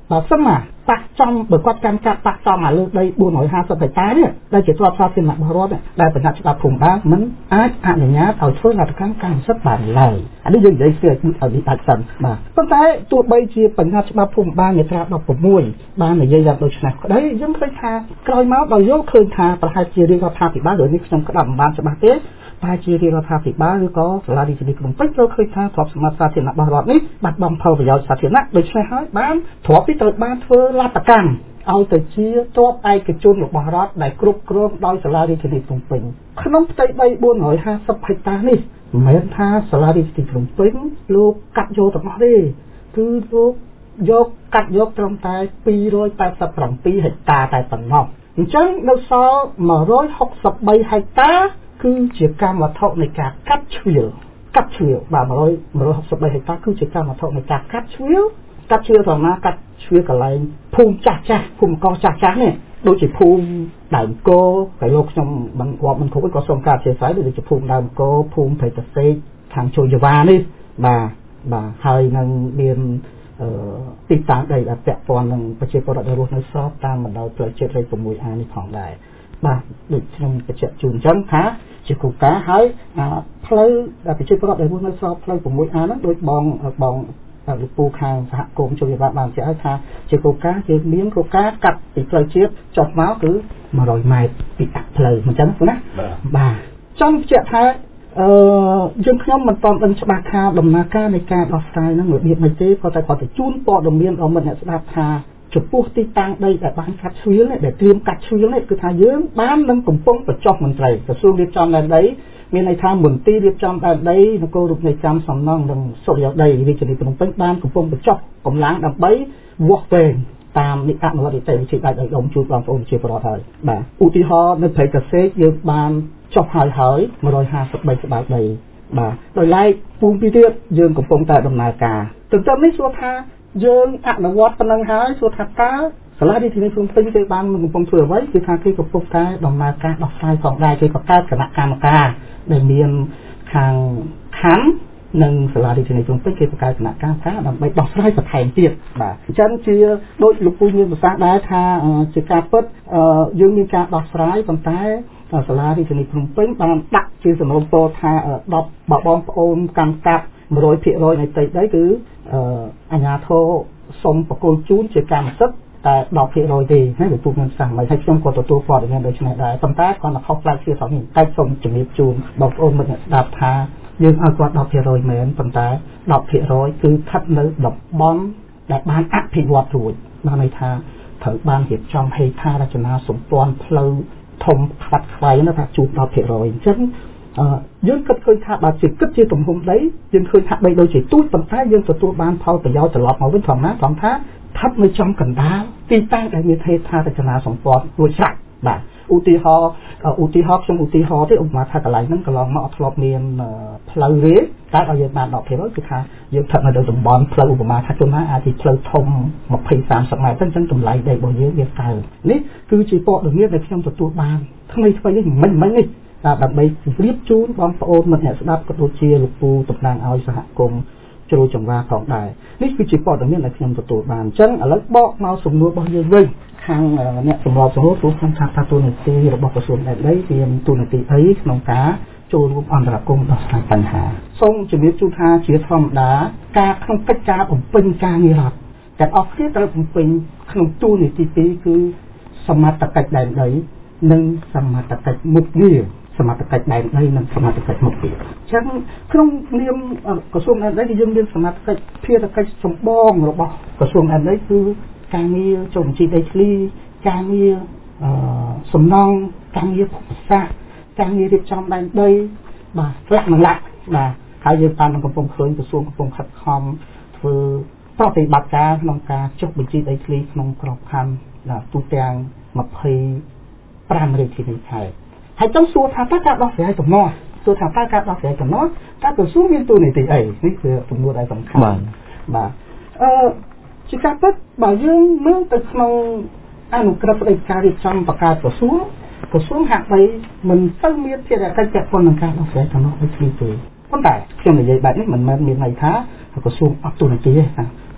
បើសិនណាប៉ះចំបើគាត់កាន់កាប់ប៉ះចំអាលើដីbốn trăm hai mươiហិកតានេះដែលជាទ្រព្យសាធារណៈរបស់រដ្ឋដែលបញ្ញត្តិច្បាប់ភូមិបានមិនអាចអនុញ្ញាតឲ្យធ្វើលទ្ធកម្មកម្មសិទ្ធិបានឡើយអានេះយើងនិយាយស្ទើរឲ្យនេះដាច់សិនបាទប៉ុន្តែទោះបីជាបញ្ញត្តិច្បាប់ភូមិបានមាត្រាដប់ប្រាំsáuបាននិយាយយ៉ាងដូចនេះក្តីយើងឃើញថាក្រោយមកដល់យកឃើញថាប្រហែលជារាជរដ្ឋាភិបាលឬនេះខ្ញុំក្តាប់មិនបានច្បាស់ទេតែជារាជរដ្ឋាភិបាលឬក៏សាលារាជធានីភ្នំពេញត្រូវឃើញថាទ្រព្យសម្បត្តិសាធារណៈរបស់រដ្ឋនេះបាត់បង់ផលប្រយោជន៍សាធារណៈដូច្នេះហើយបានទ្រព្យនេះត្រូវបានធ្វើលទ្ធកម្មឲ្យទៅជាទ្រព្យឯកជនរបស់រដ្ឋដែលគ្រប់គ្រងដោយសាលារាជធានីភ្នំពេញក្នុងផ្ទៃដីbốn trăm hai mươiហិកតានេះមិនមែនថាសាលារាជធានីភ្នំពេញលោកកាត់យកទាំងអស់ទេគឺលោកយកកាត់យកត្រឹមតែtwo hundred eighty-sevenហិកតាតែប៉ុណ្ណោះអញ្ចឹងនៅសល់one hundred sixty-threeហិកតាគឺជាកម្មវត្ថុនៃការកាត់ជ្រៀលកាត់ជ្រៀលបាទone hundred sixty-threeហិកតាគឺជាកម្មវត្ថុនៃការកាត់ជ្រៀលកាត់ជ្រៀលត្រង់ណាកាត់ជ្រៀលកន្លែងភូមិចាស់ចាស់ភូមិកោចាស់ចាស់នេះដូចជាភូមិដើមគោតែលោកខ្ញុំមិនរាប់មិនគ្រប់ក៏សូមការអធិស្ឋានដូចជាភូមិដើមគោភូមិព្រៃតសេកខាងជយវ៉ានេះបាទបាទហើយនឹងមានអឺទីតាំងដីដែលពាក់ព័ន្ធនឹងប្រជាពលរដ្ឋដែលរស់នៅស្រុកតាមបណ្ដោយផ្លូវជាតិលេខsix Aនេះផងដែរបាទដូចខ្ញុំបញ្ជាក់ជូនអញ្ចឹងថាជាគោលការណ៍ហើយផ្លូវដែលប្រជាពលរដ្ឋដែលរស់នៅស្រុកផ្លូវsix Aហ្នឹងដូចបងបងលោកពូខាងសហគមន៍ជយវ៉ាបានបញ្ជាក់ឲ្យថាជាគោលការណ៍ជាមានគោលការណ៍កាត់ពីផ្លូវជាតិចុះមកគឺone hundredម៉ែត្រពីដាក់ផ្លូវអញ្ចឹងណាបាទចង់បញ្ជាក់ថាអឺយើងខ្ញុំមិនទាន់ដឹងច្បាស់ថាដំណើរការនៃការដោះស្រាយហ្នឹងរបៀបម៉េចទេក៏តែគាត់ទៅជូនព័ត៌មានដល់មិត្តអ្នកស្ដាប់ថាចំពោះទីតាំងដីដែលបានកាត់ជ្រៀលនេះដែលត្រៀមកាត់ជ្រៀលនេះគឺថាយើងបាននឹងកំពុងបញ្ចុះមន្ត្រីក្រសួងរៀបចំដែនដីមានន័យថាមន្ទីររៀបចំដែនដីនគររូបនីយកម្មសំណង់និងសុរិយោដីរាជធានីភ្នំពេញបានកំពុងបញ្ចុះកម្លាំងដើម្បីវាស់វែងតាមនីតិអនុវត្តនីតិវិធីដាច់ដោយដុំជួយបងប្អូនជាប្រវត្តិហើយបាទឧទាហរណ៍នៅព្រៃកសេកយើងបានចុះហើយហើយone hundred fifty-threeក្បាលដីបាទដោយឡែកភូមិពីទៀតយើងកំពុងតែដំណើរការទន្ទឹមនេះសួរថាយើងអនុវត្តប៉ុណ្ណឹងហើយសួរថាតើសាលារាជធានីភ្នំពេញគេបានកំពុងធ្វើអ្វីគឺថាគេកំពុងតែដំណើរការដោះស្រាយផងដែរគេបង្កើតគណៈកម្មការដែលមានខាងខណ្ឌនិងសាលារាជធានីភ្នំពេញគេបង្កើតគណៈកម្មការដើម្បីដោះស្រាយបន្ថែមទៀតបាទអញ្ចឹងជាដូចលោកពូមានប្រសាសន៍ដែរថាជាការពិតយើងមានការដោះស្រាយប៉ុន្តែសាលារាជធានីភ្នំពេញបានដាក់ជាសំណុំពរថា10បងប្អូនកម្មកាប់one hundred percentនៃផ្ទៃដីគឺអាជ្ញាធរសុំបកគោលជូនជាកម្មសិទ្ធិតែten percentទេណាលោកពូមានប្រសាសន៍មិនហើយខ្ញុំក៏ទទួលព័ត៌មានដូចនេះដែរប៉ុន្តែគាត់នៅខុសផ្លាកជាស្អីនេះតែសូមជំរាបជូនបងប្អូនមិត្តអ្នកស្ដាប់ថាយើងឲ្យគាត់ten percentមែនប៉ុន្តែten percentគឺស្ថិតនៅតំបន់ដែលបានអភិវឌ្ឍរួចបានន័យថាត្រូវបានរៀបចំហេដ្ឋារចនាសម្ព័ន្ធផ្លូវធំខ្វាត់ខ្វែងណាថាជួនten percentអញ្ចឹងយើងគិតឃើញថាបើជាគិតជាទំហំដីយើងឃើញថាដីដូចជាទូចប៉ុន្តែយើងទទួលបានផលប្រយោជន៍ត្រឡប់មកវិញធម្មតាត្រង់ថាស្ថិតនៅចំកណ្ដាលទីតាំងដែលមានហេដ្ឋារចនាសម្ព័ន្ធរួចស្រេចបាទឧទាហរណ៍ឧទាហរណ៍ខ្ញុំឧទាហរណ៍ទេឧបមាថាកន្លែងហ្នឹងកន្លងមកអត់ធ្លាប់មានផ្លូវទេតែឲ្យយើងបានten percentគឺថាយើងស្ថិតនៅតំបន់ផ្លូវឧបមាថាចំណាអាចជាផ្លូវធំtwenty to thirtyម៉ែត្រអញ្ចឹងតម្លៃដីរបស់យើងវាកើននេះគឺជាព័ត៌មានដែលខ្ញុំទទួលបានថ្មីថ្មីនេះមិនមិននេះដើម្បីជម្រាបជូនបងប្អូនមិត្តអ្នកស្ដាប់ក៏ដូចជាលោកពូតំណាងឲ្យសហគមន៍ជ្រោយចង្វាផងដែរនេះគឺជាព័ត៌មានដែលខ្ញុំទទួលបានអញ្ចឹងឥឡូវបកមកសំណួររបស់យើងវិញខាងអ្នកសម្របសម្រួលព្រោះខ្ញុំថាថាទូនាទីរបស់ក្រសួងដែនដីមានទូនាទីអីក្នុងការចូលរួមអន្តរាគមន៍ដោះស្រាយបញ្ហាសូមជម្រាបជូនថាជាធម្មតាការក្នុងកិច្ចការបំពេញការងាររដ្ឋទាំងអស់គ្នាត្រូវបំពេញក្នុងទូនាទីពីរគឺសមត្ថកិច្ចដែនដីនិងសមត្ថកិច្ចមុខងារសមត្ថកិច្ចដែនដីនិងសមត្ថកិច្ចមុខងារអញ្ចឹងក្នុងនាមក្រសួងដែនដីគឺយើងមានសមត្ថកិច្ចភារកិច្ចចម្បងរបស់ក្រសួងដែនដីគឺការងារចុះបញ្ជីដីធ្លីការងារអឺសំណង់ការងារភូមិសាស្ត្រការងាររៀបចំដែនដីបាទលក្ខណៈបាទហើយយើងបានកំពុងឃើញក្រសួងកំពុងខិតខំធ្វើប្រតិបត្តិការក្នុងការចុះបញ្ជីដីធ្លីក្នុងក្របខ័ណ្ឌទូទាំងtwenty-fiveរាជធានីខេត្តហើយចង់សួរថាតើការដោះស្រាយទំនាស់សួរថាតើការដោះស្រាយទំនាស់តើក្រសួងមានទូនាទីអីនេះគឺសំណួរដែលសំខាន់បាទបាទអឺជាការពិតបើយើងមើលទៅក្នុងអនុក្រឹត្យស្តីពីការរៀបចំបង្កើតក្រសួងក្រសួងហាក់បីមិនទៅមានភារកិច្ចពាក់ព័ន្ធនឹងការដោះស្រាយទំនាស់ដូចគ្នាទេប៉ុន្តែខ្ញុំនិយាយបែបនេះមិនមែនមានន័យថាក្រសួងអត់ទូនាទីទេ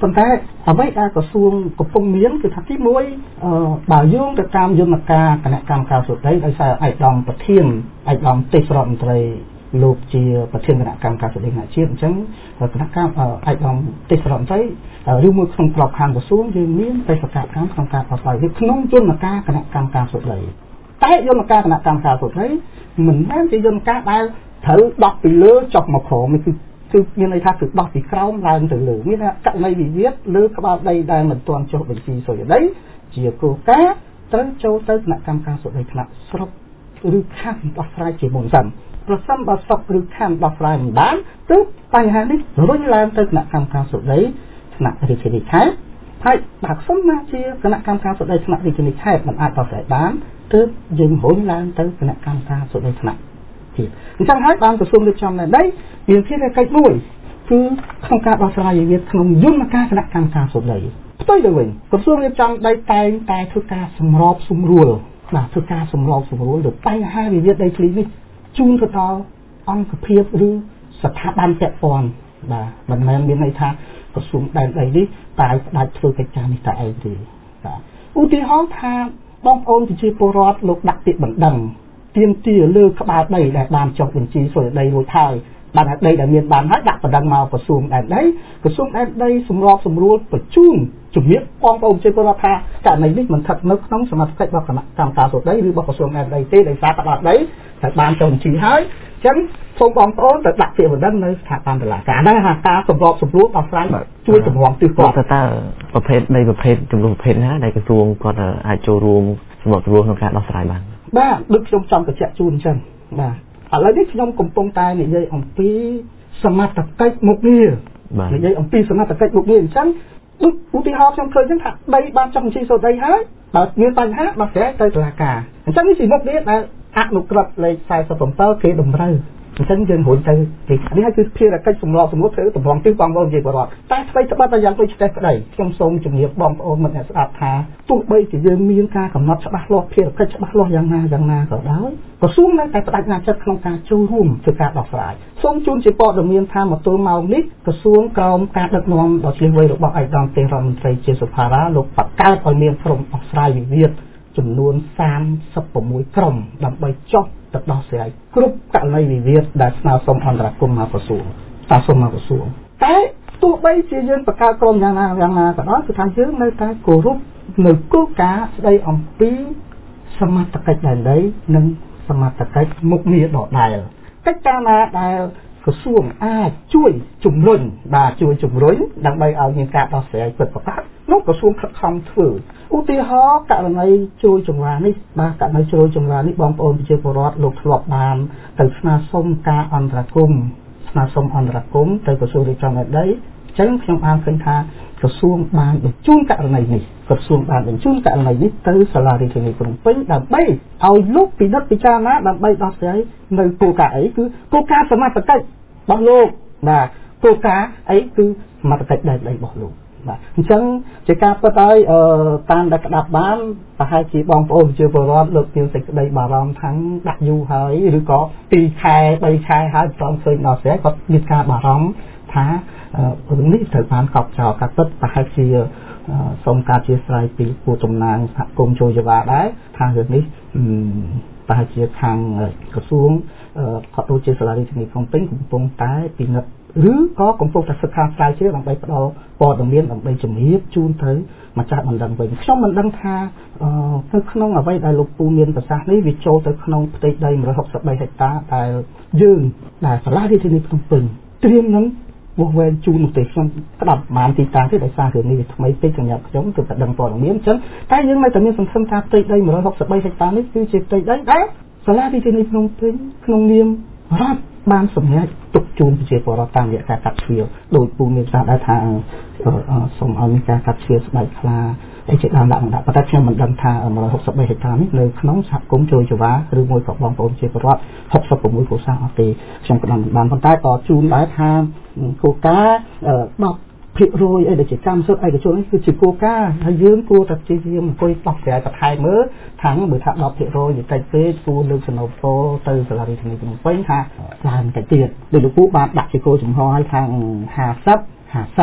ប៉ុន្តែអ្វីដែលក្រសួងកំពុងមានគឺថាទីមួយអឺបើយោងទៅតាមយន្តការគណៈកម្មការសុដីដោយសារឯកឧត្តមប្រធានឯកឧត្តមទេសរដ្ឋមន្ត្រីលោកជាប្រធានគណៈកម្មការសុដីណាជាតិអញ្ចឹងគណៈកម្មឯកឧត្តមទេសរដ្ឋមន្ត្រីឬមួយក្នុងក្របខ័ណ្ឌក្រសួងយើងមានបេសកកម្មក្នុងការផ្សព្វផ្សាយក្នុងយន្តការគណៈកម្មការសុដីតែយន្តការគណៈកម្មការសុដីមិនមែនជាយន្តការដែលត្រូវដោះពីលើចុះមកក្រោមនេះគឺគឺមានន័យថាគឺដោះពីក្រោមឡើងទៅលើមានករណីវិវាទលើក្បាលដីដែលមិនទាន់ចុះបញ្ជីសុដីជាគោលការណ៍ត្រូវចូលទៅគណៈកម្មការសុដីថ្នាក់ស្រុកឬខណ្ឌដោះស្រាយជាមុនសិនប្រសិនបើស្រុកឬខណ្ឌដោះស្រាយមិនបានទើបបញ្ហានេះរុញឡើងទៅគណៈកម្មការសុដីថ្នាក់រាជធានីខេត្តហើយបើសិនណាជាគណៈកម្មការសុដីថ្នាក់រាជធានីខេត្តមិនអាចដោះស្រាយបានទើបយើងរុញឡើងទៅគណៈកម្មការសុដីថ្នាក់ទៀតអញ្ចឹងហើយបានក្រសួងរៀបចំដែរមានភារកិច្ចមួយគឺក្នុងការដោះស្រាយវិវាទក្នុងយន្តការគណៈកម្មការសុដីផ្ទុយទៅវិញក្រសួងរៀបចំដីតែងតែធ្វើការសម្របសម្រួលបាទធ្វើការសម្របសម្រួលទៅបញ្ហាវិវាទដីធ្លីនេះជូនទៅដល់អង្គភាពឬស្ថាប័នពាក់ព័ន្ធបាទមិនមែនមានន័យថាក្រសួងដែនដីនេះតែផ្ដាច់ធ្វើកិច្ចការនេះតែឯងទេបាទឧទាហរណ៍ថាបងប្អូនប្រជាពលរដ្ឋលោកដាក់ពាក្យបណ្ដឹងទាមទារលើក្បាលដីដែលបានចុះបញ្ជីសុដីរួចហើយបានដីដែលមានបានហើយដាក់បណ្ដឹងមកក្រសួងដែនដីក្រសួងដែនដីសម្របសម្រួលបញ្ជូនជំរាបបងប្អូនប្រជាពលរដ្ឋថាករណីនេះមិនស្ថិតនៅក្នុងសមត្ថកិច្ចរបស់គណៈកម្មការសុដីឬរបស់ក្រសួងដែនដីទេដោយសារក្បាលដីដែលបានចុះបញ្ជីហើយអញ្ចឹងសូមបងប្អូនទៅដាក់ពាក្យបណ្ដឹងនៅស្ថាប័នតុលាការដែរថាការសម្របសម្រួលដោះស្រាយជួយជំរុញទិសគាត់តើប្រភេទដីប្រភេទចំនួនប្រភេទណាដែលក្រសួងគាត់អាចចូលរួមសម្របសម្រួលក្នុងការដោះស្រាយបានបាទដូចខ្ញុំចង់បញ្ជាក់ជូនអញ្ចឹងបាទឥឡូវនេះខ្ញុំកំពុងតែនិយាយអំពីសមត្ថកិច្ចមុខងារនិយាយអំពីសមត្ថកិច្ចមុខងារអញ្ចឹងដូចឧទាហរណ៍ខ្ញុំឃើញអញ្ចឹងថាដីបានចុះបញ្ជីសុដីហើយបើមានបញ្ហាដោះស្រាយទៅតុលាការអញ្ចឹងនេះជាមុខងារដែលអនុក្រឹត្យលេខสี่สิบเจ็ดគេតម្រូវអញ្ចឹងយើងរួចទៅនេះហើយគឺភារកិច្ចសម្របសម្រួលធ្វើតម្រង់ទិសបងប្អូនជាពលរដ្ឋតែស្ដីត្បិតតែយ៉ាងដូចចេះក្តីខ្ញុំសូមជំរាបបងប្អូនមិត្តអ្នកស្ដាប់ថាទោះបីជាយើងមានការកំណត់ច្បាស់លាស់ភារកិច្ចច្បាស់លាស់យ៉ាងណាយ៉ាងណាក៏ដោយក្រសួងនៅតែបដិញ្ញាចិត្តក្នុងការចូលរួមធ្វើការដោះស្រាយសូមជូនជាព័ត៌មានថាមកទល់ម៉ោងនេះក្រសួងក្រោមការដឹកនាំដ៏ឆ្លៀសវៃរបស់ឯកឧត្តមទេសរដ្ឋមន្ត្រីជាសុផារ៉ាលោកបង្កើតឲ្យមានក្រុមដោះស្រាយវិវាទចំនួនសាមសិបหกក្រុមដើម្បីចុះទៅដោះស្រាយគ្រប់ករណីវិវាទដែលស្នើសុំអន្តរាគមន៍មកក្រសួងតាសុំមកក្រសួងតែទោះបីជាយើងបង្កើតក្រុមយ៉ាងណាយ៉ាងណាក៏ដោយគឺថាយើងនៅតែគោរពនៅគោលការណ៍ស្ដីអំពីសមត្ថកិច្ចដែនដីនិងសមត្ថកិច្ចមុខងារដដែលកិច្ចការណាដែលក្រសួងអាចជួយជំរុញបាទជួយជំរុញដើម្បីឲ្យមានការដោះស្រាយពិតប្រាកដនោះក្រសួងខិតខំធ្វើឧទាហរណ៍ករណីជួយចម្រានេះបាទករណីជួយចម្រានេះបងប្អូនប្រជាពលរដ្ឋលោកធ្លាប់បានទៅស្នើសុំការអន្តរាគមន៍ស្នើសុំអន្តរាគមន៍ទៅក្រសួងរាជការដែនដីអញ្ចឹងខ្ញុំបានឃើញថាក្រសួងបានបញ្ជូនករណីនេះក្រសួងបានបញ្ជូនករណីនេះទៅសាលារាជធានីភ្នំពេញដើម្បីឲ្យលោកពិនិត្យពិចារណាដើម្បីដោះស្រាយនៅគោលការណ៍អីគឺគោលការណ៍សមត្ថកិច្ចរបស់លោកបាទគោលការណ៍អីគឺសមត្ថកិច្ចដែនដីរបស់លោកបាទអញ្ចឹងជាការពិតហើយអឺតាមដែលក្តាប់បានប្រហែលជាបងប្អូនប្រជាពលរដ្ឋលោកមានសេចក្តីបារម្ភថាដាក់យូរហើយឬក៏ពីរខែបីខែហើយព្រមឃើញដល់ស្រាយគាត់មានការបារម្ភថារឿងនេះត្រូវបានកប់ចោលការពិតប្រហែលជាសូមការជាស្រ័យពីពួកតំណាងសហគមន៍ចូលយវាដែរថារឿងនេះប្រហែលជាខាងក្រសួងក៏ដូចជាសាលារាជធានីភ្នំពេញកំពុងតែពិនិត្យឬក៏កំពុងតែសិក្សាស្រាវជ្រាវដើម្បីផ្ដល់ព័ត៌មានដើម្បីជំរាបជូនទៅម្ចាស់បណ្ដឹងវិញខ្ញុំមិនដឹងថានៅក្នុងអ្វីដែលលោកពូមានប្រសាសន៍នេះវាចូលទៅក្នុងផ្ទៃដីone hundred sixty-threeហិកតាដែលយើងដែលសាលារាជធានីភ្នំពេញត្រៀមនឹងវស់វែងជូននោះទេខ្ញុំក្តាប់បានទីតាំងទេដោយសាររឿងនេះវាថ្មីពេកសម្រាប់ខ្ញុំទើបតែដឹងព័ត៌មានអញ្ចឹងតែយើងនៅតែមានសង្ឃឹមថាផ្ទៃដីone hundred sixty-threeហិកតានេះគឺជាផ្ទៃដីដែលសាលារាជធានីភ្នំពេញក្នុងនាមរដ្ឋបានសម្រេចទុកជូនប្រជាពលរដ្ឋតាមរយៈការកាត់ជ្រៀវដោយពូមានប្រសាសន៍ដែរថាសូមឲ្យមានការកាត់ជ្រៀវស្បែកខ្លាអីជាដើមដាក់ដាក់ប៉ុន្តែខ្ញុំមិនដឹងថាone hundred sixty-threeហិកតានេះនៅក្នុងសហគមន៍ចូលចវាឬមួយក៏បងប្អូនប្រជាពលរដ្ឋsixty-sixគ្រួសារអត់ទេខ្ញុំក៏ដឹងបានប៉ុន្តែក៏ជូនដែរថាគោលការណ៍tenភាគរយអីដែលជាកម្មសិទ្ធិឯកជននេះគឺជាគោលការណ៍ហើយយើងគួរតែព្យាយាមអង្គុយដោះស្រាយបន្ថែមមើលថាបើថាtenភាគរយនិយាយពេកគួរលើកសំណូមពរទៅសាលារាជធានីភ្នំពេញថាច្រើនតែទៀតដោយលោកពូបានដាក់ជាគោលចំហឲ្យខាងfifty fifty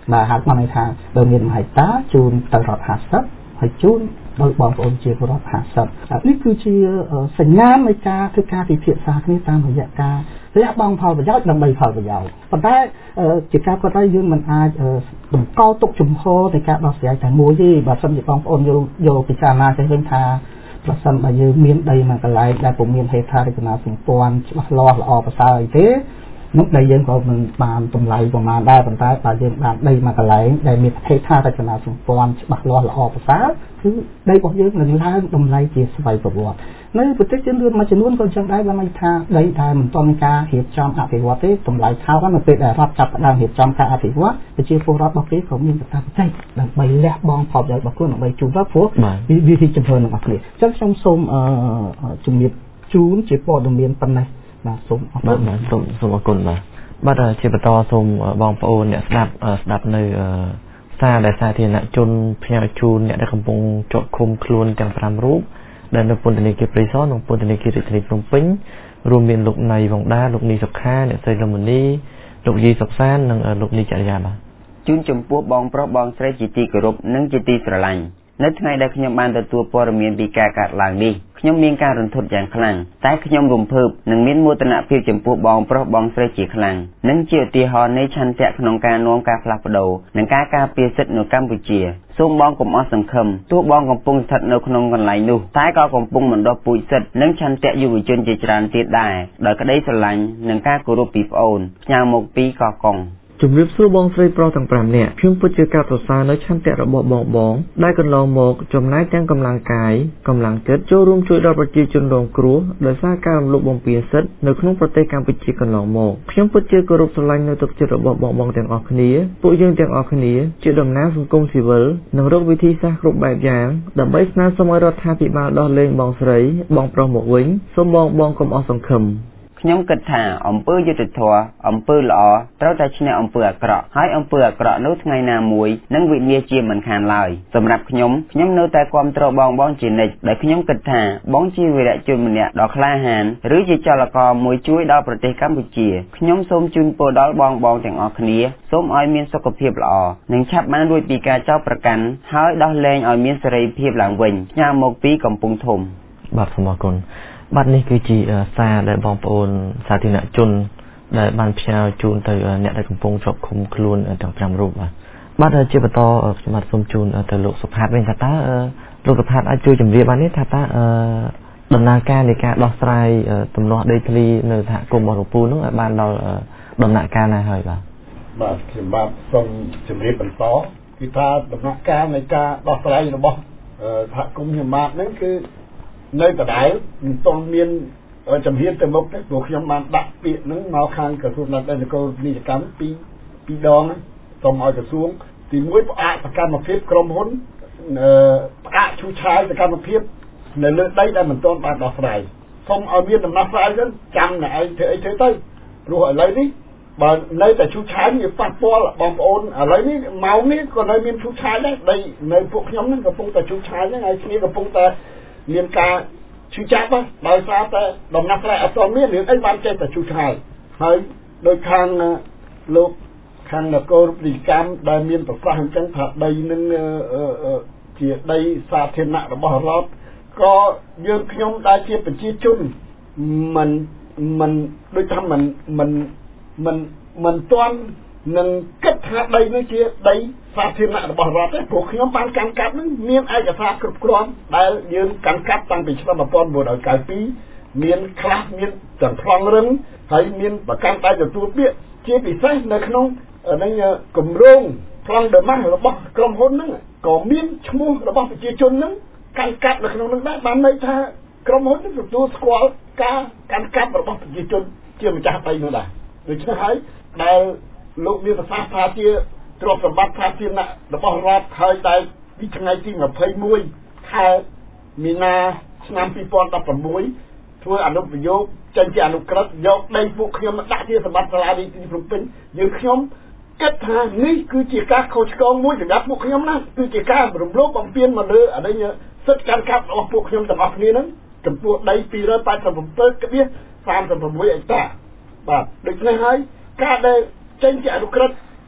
បាទហើយបានន័យថាបើមានមហិតាជូនទៅរដ្ឋហាសិបហើយជូនដល់បងប្អូនជារដ្ឋហាសិបនេះគឺជាសញ្ញានៃការធ្វើការពិភាក្សាគ្នាតាមរយៈការលះបង់ផលប្រយោជន៍ដើម្បីផលប្រយោជន៍ប៉ុន្តែជាការពិតហើយយើងមិនអាចតម្កល់ទុកជំហរនៃការដោះស្រាយតែមួយទេបើសិនជាបងប្អូនយល់យល់ពិចារណាទៅវិញថាប្រសិនបើយើងមានដីមួយកន្លែងដែលពុំមានហេដ្ឋារចនាសម្ព័ន្ធច្បាស់លាស់ល្អប្រសើរអីទេនោះដីយើងក៏មិនបានតម្លៃប្រមាណដែរប៉ុន្តែបើយើងបានដីមួយកន្លែងដែលមានហេដ្ឋារចនាសម្ព័ន្ធច្បាស់លាស់ល្អប្រសើរគឺដីរបស់យើងនឹងឡើងតម្លៃជាស្វ័យប្រវត្តិនៅប្រទេសជនមួយចំនួនក៏ចឹងដែរបានន័យថាដីដែលមិនទាន់ការរៀបចំអភិវឌ្ឍទេតម្លៃថោកនៅពេលដែលរដ្ឋចាប់ផ្ដើមរៀបចំការអភិវឌ្ឍប្រជាពលរដ្ឋរបស់គេក៏មានកាតព្វកិច្ចដើម្បីលះបង់ផលប្រយោជន៍របស់ខ្លួនដើម្បីជួបព្រោះវាជាចំនួនរបស់គ្នាអញ្ចឹងខ្ញុំសូមជំរាបជូនជាព័ត៌មានប៉ុណ្ណេះបាទសូមអរគុណបាទសូមសូមអរគុណបាទបាទជាបន្តសូមបងប្អូនអ្នកស្ដាប់ស្ដាប់នៅសារដែលសាធារណជនផ្ញើជូនអ្នកដែលកំពុងជាប់ឃុំខ្លួនទាំងfiveរូបដែលនៅពន្ធនាគារព្រៃសរនិងពន្ធនាគាររាជធានីភ្នំពេញរួមមានលោកណៃវងដាលោកនីសុខាអ្នកស្រីលំនីលោកយីសុកសាននិងលោកនីចរិយាបាទជូនចំពោះបងប្រុសបងស្រីជាទីគោរពនិងជាទីស្រឡាញ់នៅថ្ងៃដែលខ្ញុំបានទទួលព័ត៌មានពីការកាត់ឡើងនេះខ្ញុំមានការរន្ធត់យ៉ាងខ្លាំងតែខ្ញុំរំភើបនិងមានមោទនភាពចំពោះបងប្រុសបងស្រីជាខ្លាំងនិងជាឧទាហរណ៍នៃឆន្ទៈក្នុងការនាំការផ្លាស់ប្ដូរនិងការការពារសិទ្ធិនៅកម្ពុជាសូមបងកុំអស់សង្ឃឹមទោះបងកំពុងស្ថិតនៅក្នុងកន្លែងនោះតែក៏កំពុងបណ្ដុះពូជសិទ្ធិនិងឆន្ទៈយុវជនជាច្រើនទៀតដែរដោយក្តីស្រឡាញ់និងការគោរពពីប្អូនផ្ញើមកពីកោះកុងជំរាបសួរបងស្រីប្រុសទាំងfiveនាក់ខ្ញុំពិតជាការសរសើរនៅឆន្ទៈរបស់បងបងដែលកន្លងមកចំណាយទាំងកម្លាំងកាយកម្លាំងចិត្តចូលរួមជួយដល់ប្រជាជនរងគ្រោះដោយសារការរំលោភបំពានសិទ្ធិនៅក្នុងប្រទេសកម្ពុជាកន្លងមកខ្ញុំពិតជាគោរពស្រឡាញ់នៅទឹកចិត្តរបស់បងបងទាំងអស់គ្នាពួកយើងទាំងអស់គ្នាជាតំណាងសង្គមស៊ីវិលនិងរកវិធីសាស្ត្រគ្រប់បែបយ៉ាងដើម្បីស្នើសុំឲ្យរដ្ឋាភិបាលដោះលែងបងស្រីបងប្រុសមកវិញសូមបងបងកុំអស់សង្ឃឹមខ្ញុំគិតថាអំពើយុត្តិធម៌អំពើល្អត្រូវតែឈ្នះអំពើអាក្រក់ហើយអំពើអាក្រក់នៅថ្ងៃណាមួយនឹងវិនាសជាមិនខានឡើយសម្រាប់ខ្ញុំខ្ញុំនៅតែគាំទ្របងបងជានិច្ចដែលខ្ញុំគិតថាបងជាវីរៈជនម្នាក់ដ៏ក្លាហានឬជាចលករមួយជួយដល់ប្រទេសកម្ពុជាខ្ញុំសូមជូនពរដល់បងបងទាំងអស់គ្នាសូមឲ្យមានសុខភាពល្អនិងឆាប់បានរួចពីការចោទប្រកាន់ហើយដោះលែងឲ្យមានសេរីភាពឡើងវិញផ្ញើមកពីកំពង់ធំបាទសូមអរគុណបាទនេះគឺជាសារដែលបងប្អូនសាធារណជនដែលបានផ្ញើជូនទៅអ្នកដែលកំពុងជាប់ឃុំខ្លួនទាំងfiveរូបបាទបាទជាបន្តខ្ញុំបាទសូមជូនទៅលោកសុផាតវិញថាតើលោកសុផាតអាចជួយជម្រាបបាននេះថាតើដំណើរការនៃការដោះស្រាយទំនាស់ដីធ្លីនៅសហគមន៍របស់លោកពូនោះបានដល់ដំណាក់កាលណាហើយបាទបាទខ្ញុំបាទសូមជម្រាបបន្តគឺថាដំណាក់កាលនៃការដោះស្រាយរបស់សហគមន៍ខ្ញុំបាទហ្នឹងគឺនៅដដែលមិនទាន់មានជំហានទៅមុខទេព្រោះខ្ញុំបានដាក់ពាក្យហ្នឹងមកខាងក្រសួងដែនដីនគរនីតិកម្មពីពីរដងសូមឲ្យក្រសួងទីមួយផ្អាកសកម្មភាពក្រុមហ៊ុនផ្អាកឈូសឆាយសកម្មភាពនៅលើដីដែលមិនទាន់បានដោះស្រាយសូមឲ្យមានដំណោះស្រាយទៅចាំណែឯងធ្វើអីធ្វើទៅព្រោះឥឡូវនេះបើនៅតែឈូសឆាយវាប៉ះពាល់បងប្អូនឥឡូវនេះម៉ោងនេះក៏នៅមានឈូសឆាយដែរដីនៅពួកខ្ញុំហ្នឹងកំពុងតែឈូសឆាយហ្នឹងហើយគ្នាកំពុងតែមានការឈឺចាប់ដោយសារតែដំណោះស្រាយអត់ទាន់មានរឿងអីបានចេះតែឈឺឆាយហើយដោយខាងលោកខាងនគរនីតិកម្មដែលមានប្រសាសន៍អញ្ចឹងថាដីនឹងជាដីសាធារណៈរបស់រដ្ឋក៏យើងខ្ញុំដែលជាប្រជាជនមិនមិនដូចថាមិនមិនមិនមិនទាន់នឹងគិតថាដីនេះជាដីសាធារណៈរបស់រដ្ឋទេព្រោះខ្ញុំបានកាន់កាប់នឹងមានឯកសារគ្រប់គ្រាន់ដែលយើងកាន់កាប់តាំងពីឆ្នាំnineteen ninety-twoមានខ្លះមានទាំងប្លង់រឹងហើយមានប្រកាន់ដៃទទួលពាក្យជាពិសេសនៅក្នុងនឹងគម្រោងប្លង់ដឺម៉ាស់របស់ក្រុមហ៊ុនហ្នឹងក៏មានឈ្មោះរបស់ប្រជាជនហ្នឹងកាន់កាប់នៅក្នុងហ្នឹងដែរបានន័យថាក្រុមហ៊ុនហ្នឹងទទួលស្គាល់ការកាន់កាប់របស់ប្រជាជនជាម្ចាស់ដីនោះដែរដូច្នេះហើយដែលលោកមានប្រសាសន៍ថាជាទ្រព្យសម្បត្តិសាធារណៈរបស់រដ្ឋហើយដែលពីថ្ងៃទីtwenty-oneខែមីនាឆ្នាំtwo thousand nineteenធ្វើអនុប្រយោគចេញជាអនុក្រឹត្យយកដីពួកខ្ញុំមកដាក់ជាសម្បត្តិសាលារាជធានីភ្នំពេញយើងខ្ញុំគិតថានេះគឺជាការខុសឆ្គងមួយសម្រាប់ពួកខ្ញុំណាគឺជាការរំលោភបំពានមកលើអីសិទ្ធិការកាប់របស់ពួកខ្ញុំទាំងអស់គ្នាហ្នឹងចំពោះដីtwo hundred eighty-seven point three sixហិកតាបាទដូច្នេះហើយការដែលចេញជាអនុក្រឹត្យ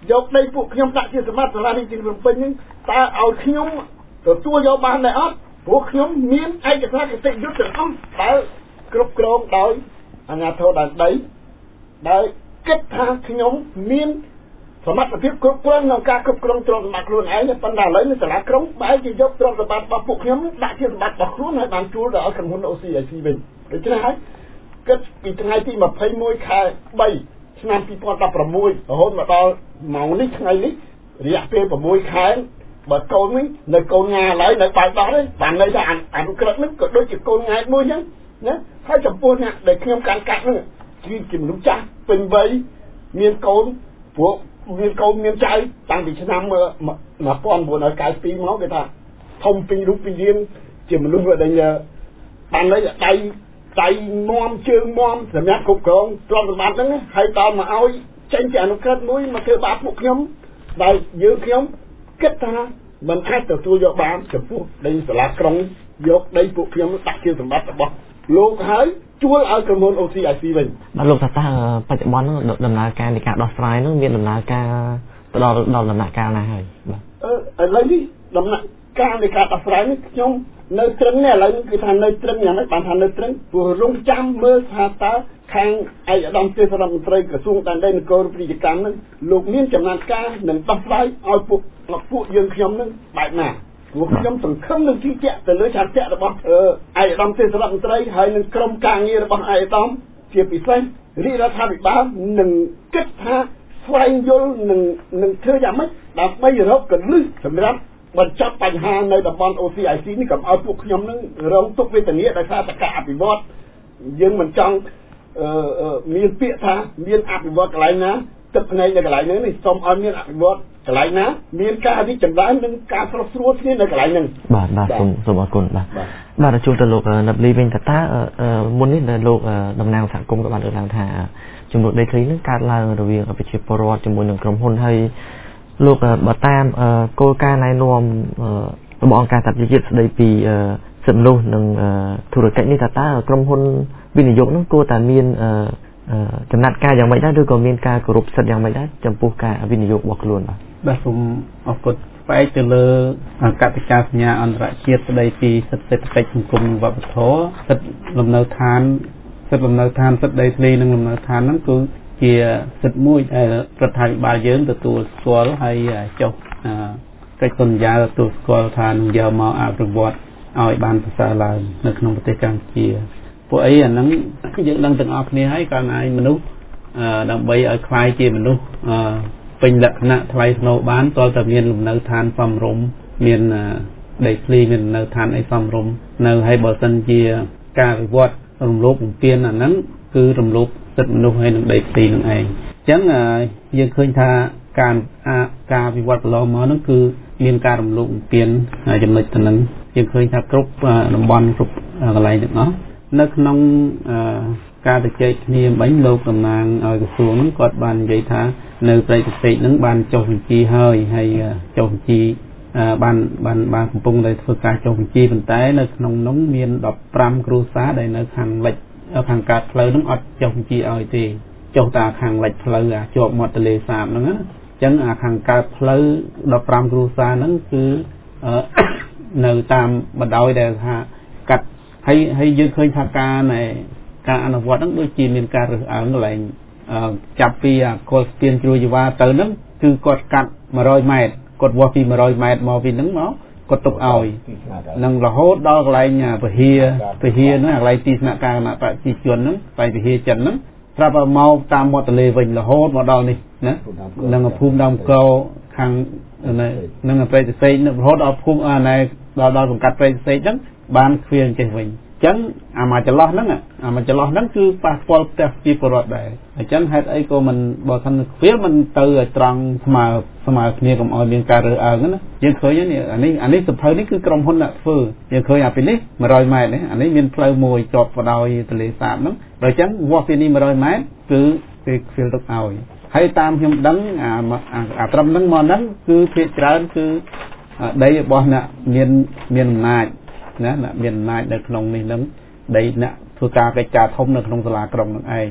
យកដីពួកខ្ញុំដាក់ជាសម្បត្តិសាលានេះជាភ្នំពេញហ្នឹងតើឲ្យខ្ញុំទទួលយកបានដែរអត់ព្រោះខ្ញុំមានឯកសារគតិយុត្តទាំងអស់ដែលគ្រប់គ្រងដោយអាជ្ញាធរដែនដីដែលគិតថាខ្ញុំមានសមត្ថភាពគ្រប់គ្រងក្នុងការគ្រប់គ្រងទ្រព្យសម្បត្តិខ្លួនឯងប៉ុន្តែឥឡូវនេះសាលាក្រុងបែរជាយកទ្រព្យសម្បត្តិរបស់ពួកខ្ញុំដាក់ជាសម្បត្តិរបស់ខ្លួនហើយបានជួលដល់ក្រុមហ៊ុន អូ ស៊ី អាយ ស៊ី វិញដូច្នេះហើយគិតពីថ្ងៃទីម្ភៃមួយខែបីឆ្នាំពីរពាន់ដប់ប្រាំមួយរហូតមកដល់ម៉ោងនេះថ្ងៃនេះរយៈពេលប្រាំមួយខែបើកូនវិញនៅកូនងាឡើយនៅបាយដោះទេបានន័យថាអនុក្រឹត្យហ្នឹងក៏ដូចជាកូនងាមួយអញ្ចឹងណាហើយចំពោះអ្នកដែលខ្ញុំកាន់កាត់ហ្នឹងគឺជាមនុស្សចាស់ពេញវ័យមានកូនព្រោះមានកូនមានចៅតាំងពីឆ្នាំmột nghìn chín trăm chín mươi haiមកគេថាធំពីររូបពីយើងជាមនុស្សដែលបានន័យដៃដៃមាំជើងមាំសម្រាប់គ្រប់គ្រងទ្រព្យសម្បត្តិហ្នឹងហើយដល់មកឲ្យចេញជាអនុក្រឹត្យមួយមកធ្វើបាបពួកខ្ញុំដែលយើងខ្ញុំគិតថាមិនអាចទទួលយកបានចំពោះដីសាលាក្រុងយកដីពួកខ្ញុំដាក់ជាសម្បត្តិរបស់លោកហើយជួលឲ្យក្រុមហ៊ុន អូ ស៊ី អាយ ស៊ី វិញបាទលោកថាតើបច្ចុប្បន្នហ្នឹងដំណើរការនៃការដោះស្រាយហ្នឹងមានដំណើរការទៅដល់ដល់ដំណាក់កាលណាហើយបាទអឺឥឡូវនេះដំណាក់កាលនៃការដោះស្រាយនេះខ្ញុំនៅត្រឹងនេះឥឡូវនេះគឺថានៅត្រឹងយ៉ាងម៉េចបានថានៅត្រឹងព្រោះរងចាំមើលថាតើខាងឯកឧត្តមទេសរដ្ឋមន្ត្រីក្រសួងដែនដីនគរពាណិជ្ជកម្មហ្នឹងលោកមានចំណាត់ការនឹងដោះស្រាយឲ្យពួកពួកយើងខ្ញុំហ្នឹងបែបណាព្រោះខ្ញុំសង្ឃឹមនឹងទីតាក់ទៅលើឆន្ទៈរបស់ឯកឧត្តមទេសរដ្ឋមន្ត្រីហើយនឹងក្រុមការងាររបស់ឯកឧត្តមជាពិសេសរាជរដ្ឋាភិបាលនឹងគិតថាស្វែងយល់នឹងនឹងធ្វើយ៉ាងម៉េចដើម្បីរកកលឹះសម្រាប់បញ្ចប់បញ្ហានៅតំបន់ អូ ស៊ី អាយ ស៊ី នេះកុំឲ្យពួកខ្ញុំនឹងរងទុក្ខវេទនាដោយសារតែការអភិវឌ្ឍយើងមិនចង់អឺមានពាក្យថាមានអភិវឌ្ឍកន្លែងណាទឹកភ្នែកនៅកន្លែងនេះនេះសូមឲ្យមានអភិវឌ្ឍកន្លែងណាមានការរីកចម្រើននិងការស្រស់ស្រួលគ្នានៅកន្លែងហ្នឹងបាទបាទសូមសូមអរគុណបាទបាទជួបទៅលោកណាប់លីវិញតើតើមុននេះលោកតំណាងសហគមន៍ក៏បានលើកឡើងថាចំនួនដីធ្លីនឹងកើតឡើងរវាងប្រជាពលរដ្ឋជាមួយនឹងក្រុមហ៊ុនហើយលោកបើតាមគោលការណ៍ណែនាំរបស់អង្គការសហប្រជាជាតិស្ដីពីសិទ្ធិមនុស្សនិងធុរកិច្ចនេះតើតើក្រុមហ៊ុនវិនិយោគនឹងគួរតែមានចំណាត់ការយ៉ាងម៉េចដែរឬក៏មានការគោរពសិទ្ធិយ៉ាងម៉េចដែរចំពោះការវិនិយោគរបស់ខ្លួនបាទបាទសូមអរគុណផ្អែកទៅលើកតិកាសញ្ញាអន្តរជាតិស្ដីពីសិទ្ធិសេដ្ឋកិច្ចសង្គមនិងវប្បធម៌សិទ្ធិលំនៅឋានសិទ្ធិលំនៅឋានសិទ្ធិដីធ្លីនិងលំនៅឋានហ្នឹងគឺជាសិទ្ធិមួយដែលរដ្ឋាភិបាលយើងទទួលស្គាល់ហើយចុះកិច្ចសន្យាទទួលស្គាល់ថានឹងយកមកអភិវឌ្ឍឲ្យបានប្រសើរឡើងនៅក្នុងប្រទេសកម្ពុជាពួកអីអាហ្នឹងយើងដឹងទាំងអស់គ្នាហើយកាលណាមនុស្សដើម្បីឲ្យคล้ายជាមនុស្សពេញលក្ខណៈថ្លៃថ្នូរបានតើតើមានលំនៅឋានសមរម្យមានដីធ្លីមានលំនៅឋានអីសមរម្យនៅហើយបើសិនជាការវិវត្តរំលោភបំពានអាហ្នឹងគឺរំលោភសិទ្ធិមនុស្សហើយនឹងដីធ្លីនឹងឯងអញ្ចឹងយើងឃើញថាការការវិវត្តកន្លងមកហ្នឹងគឺមានការរំលោភបំពានចំណុចទៅនឹងយើងឃើញថាគ្រប់តំបន់គ្រប់កន្លែងទាំងអស់នៅក្នុងការទៅជែកគ្នាមិញលោកតំណាងឲ្យក្រសួងហ្នឹងគាត់បាននិយាយថានៅព្រៃកសិហ្នឹងបានចុះបញ្ជីហើយហើយចុះបញ្ជីបានបានបានកំពុងតែធ្វើការចុះបញ្ជីប៉ុន្តែនៅក្នុងនោះមានដប់ប្រាំគ្រួសារដែលនៅខាងលិចខាងកើតផ្លូវហ្នឹងអត់ចុះបញ្ជីឲ្យទេចុះតែខាងលិចផ្លូវអាជាប់មាត់ទន្លេសាបហ្នឹងណាអញ្ចឹងអាខាងកើតផ្លូវដប់ប្រាំគ្រួសារហ្នឹងគឺនៅតាមបណ្ដោយដែលថាកាត់ហើយហើយយើងឃើញថាការនៃការអនុវត្តហ្នឹងដូចជាមានការរើសអើងកន្លែងចាប់ពីអាគល់ស្ពានជ្រួយយវ៉ាទៅហ្នឹងគឺគាត់កាត់một trămម៉ែត្រគាត់វាស់ពីmột trămម៉ែត្រមកពីហ្នឹងមកគាត់ទុកឲ្យនឹងរហូតដល់កន្លែងពហិយពហិយហ្នឹងកន្លែងទីស្នាក់ការគណៈប្រជាជនហ្នឹងបែបពហិយចិនហ្នឹងប្រាប់ឲ្យមកតាមមាត់ទន្លេវិញរហូតមកដល់នេះណានឹងភូមិដើមកោខាងនឹងប្រទេសសេករហូតដល់ភូមិអាណែដល់ដល់សង្កាត់ប្រទេសសេកហ្នឹងបានឃ្វាចេះវិញអញ្ចឹងអាមកចន្លោះហ្នឹងអាមកចន្លោះហ្នឹងគឺប៉ះពាល់ផ្ទះជាពលរដ្ឋដែរអញ្ចឹងហេតុអីក៏មិនបើថាឃ្វាមិនទៅឲ្យត្រង់ស្មើស្មើគ្នាកុំឲ្យមានការរើសអើងណាយើងឃើញនេះអានេះអានេះសភៅនេះគឺក្រុមហ៊ុនអ្នកធ្វើយើងឃើញអាពីនេះmột trămម៉ែត្រនេះអានេះមានផ្លូវមួយជាប់បដោយទន្លេសាបហ្នឹងដល់អញ្ចឹងវាស់ពីនេះmột trămម៉ែត្រគឺគេឃ្វាទុកឲ្យហើយតាមខ្ញុំដឹងអាអាត្រឹមហ្នឹងមកហ្នឹងគឺភាគច្រើនគឺដីរបស់អ្នកមានមានអំណាចណាអ្នកមានអំណាចនៅក្នុងនេះហ្នឹងដីអ្នកធ្វើការកិច្ចការធំនៅក្នុងសាលាក្រុងនឹងឯង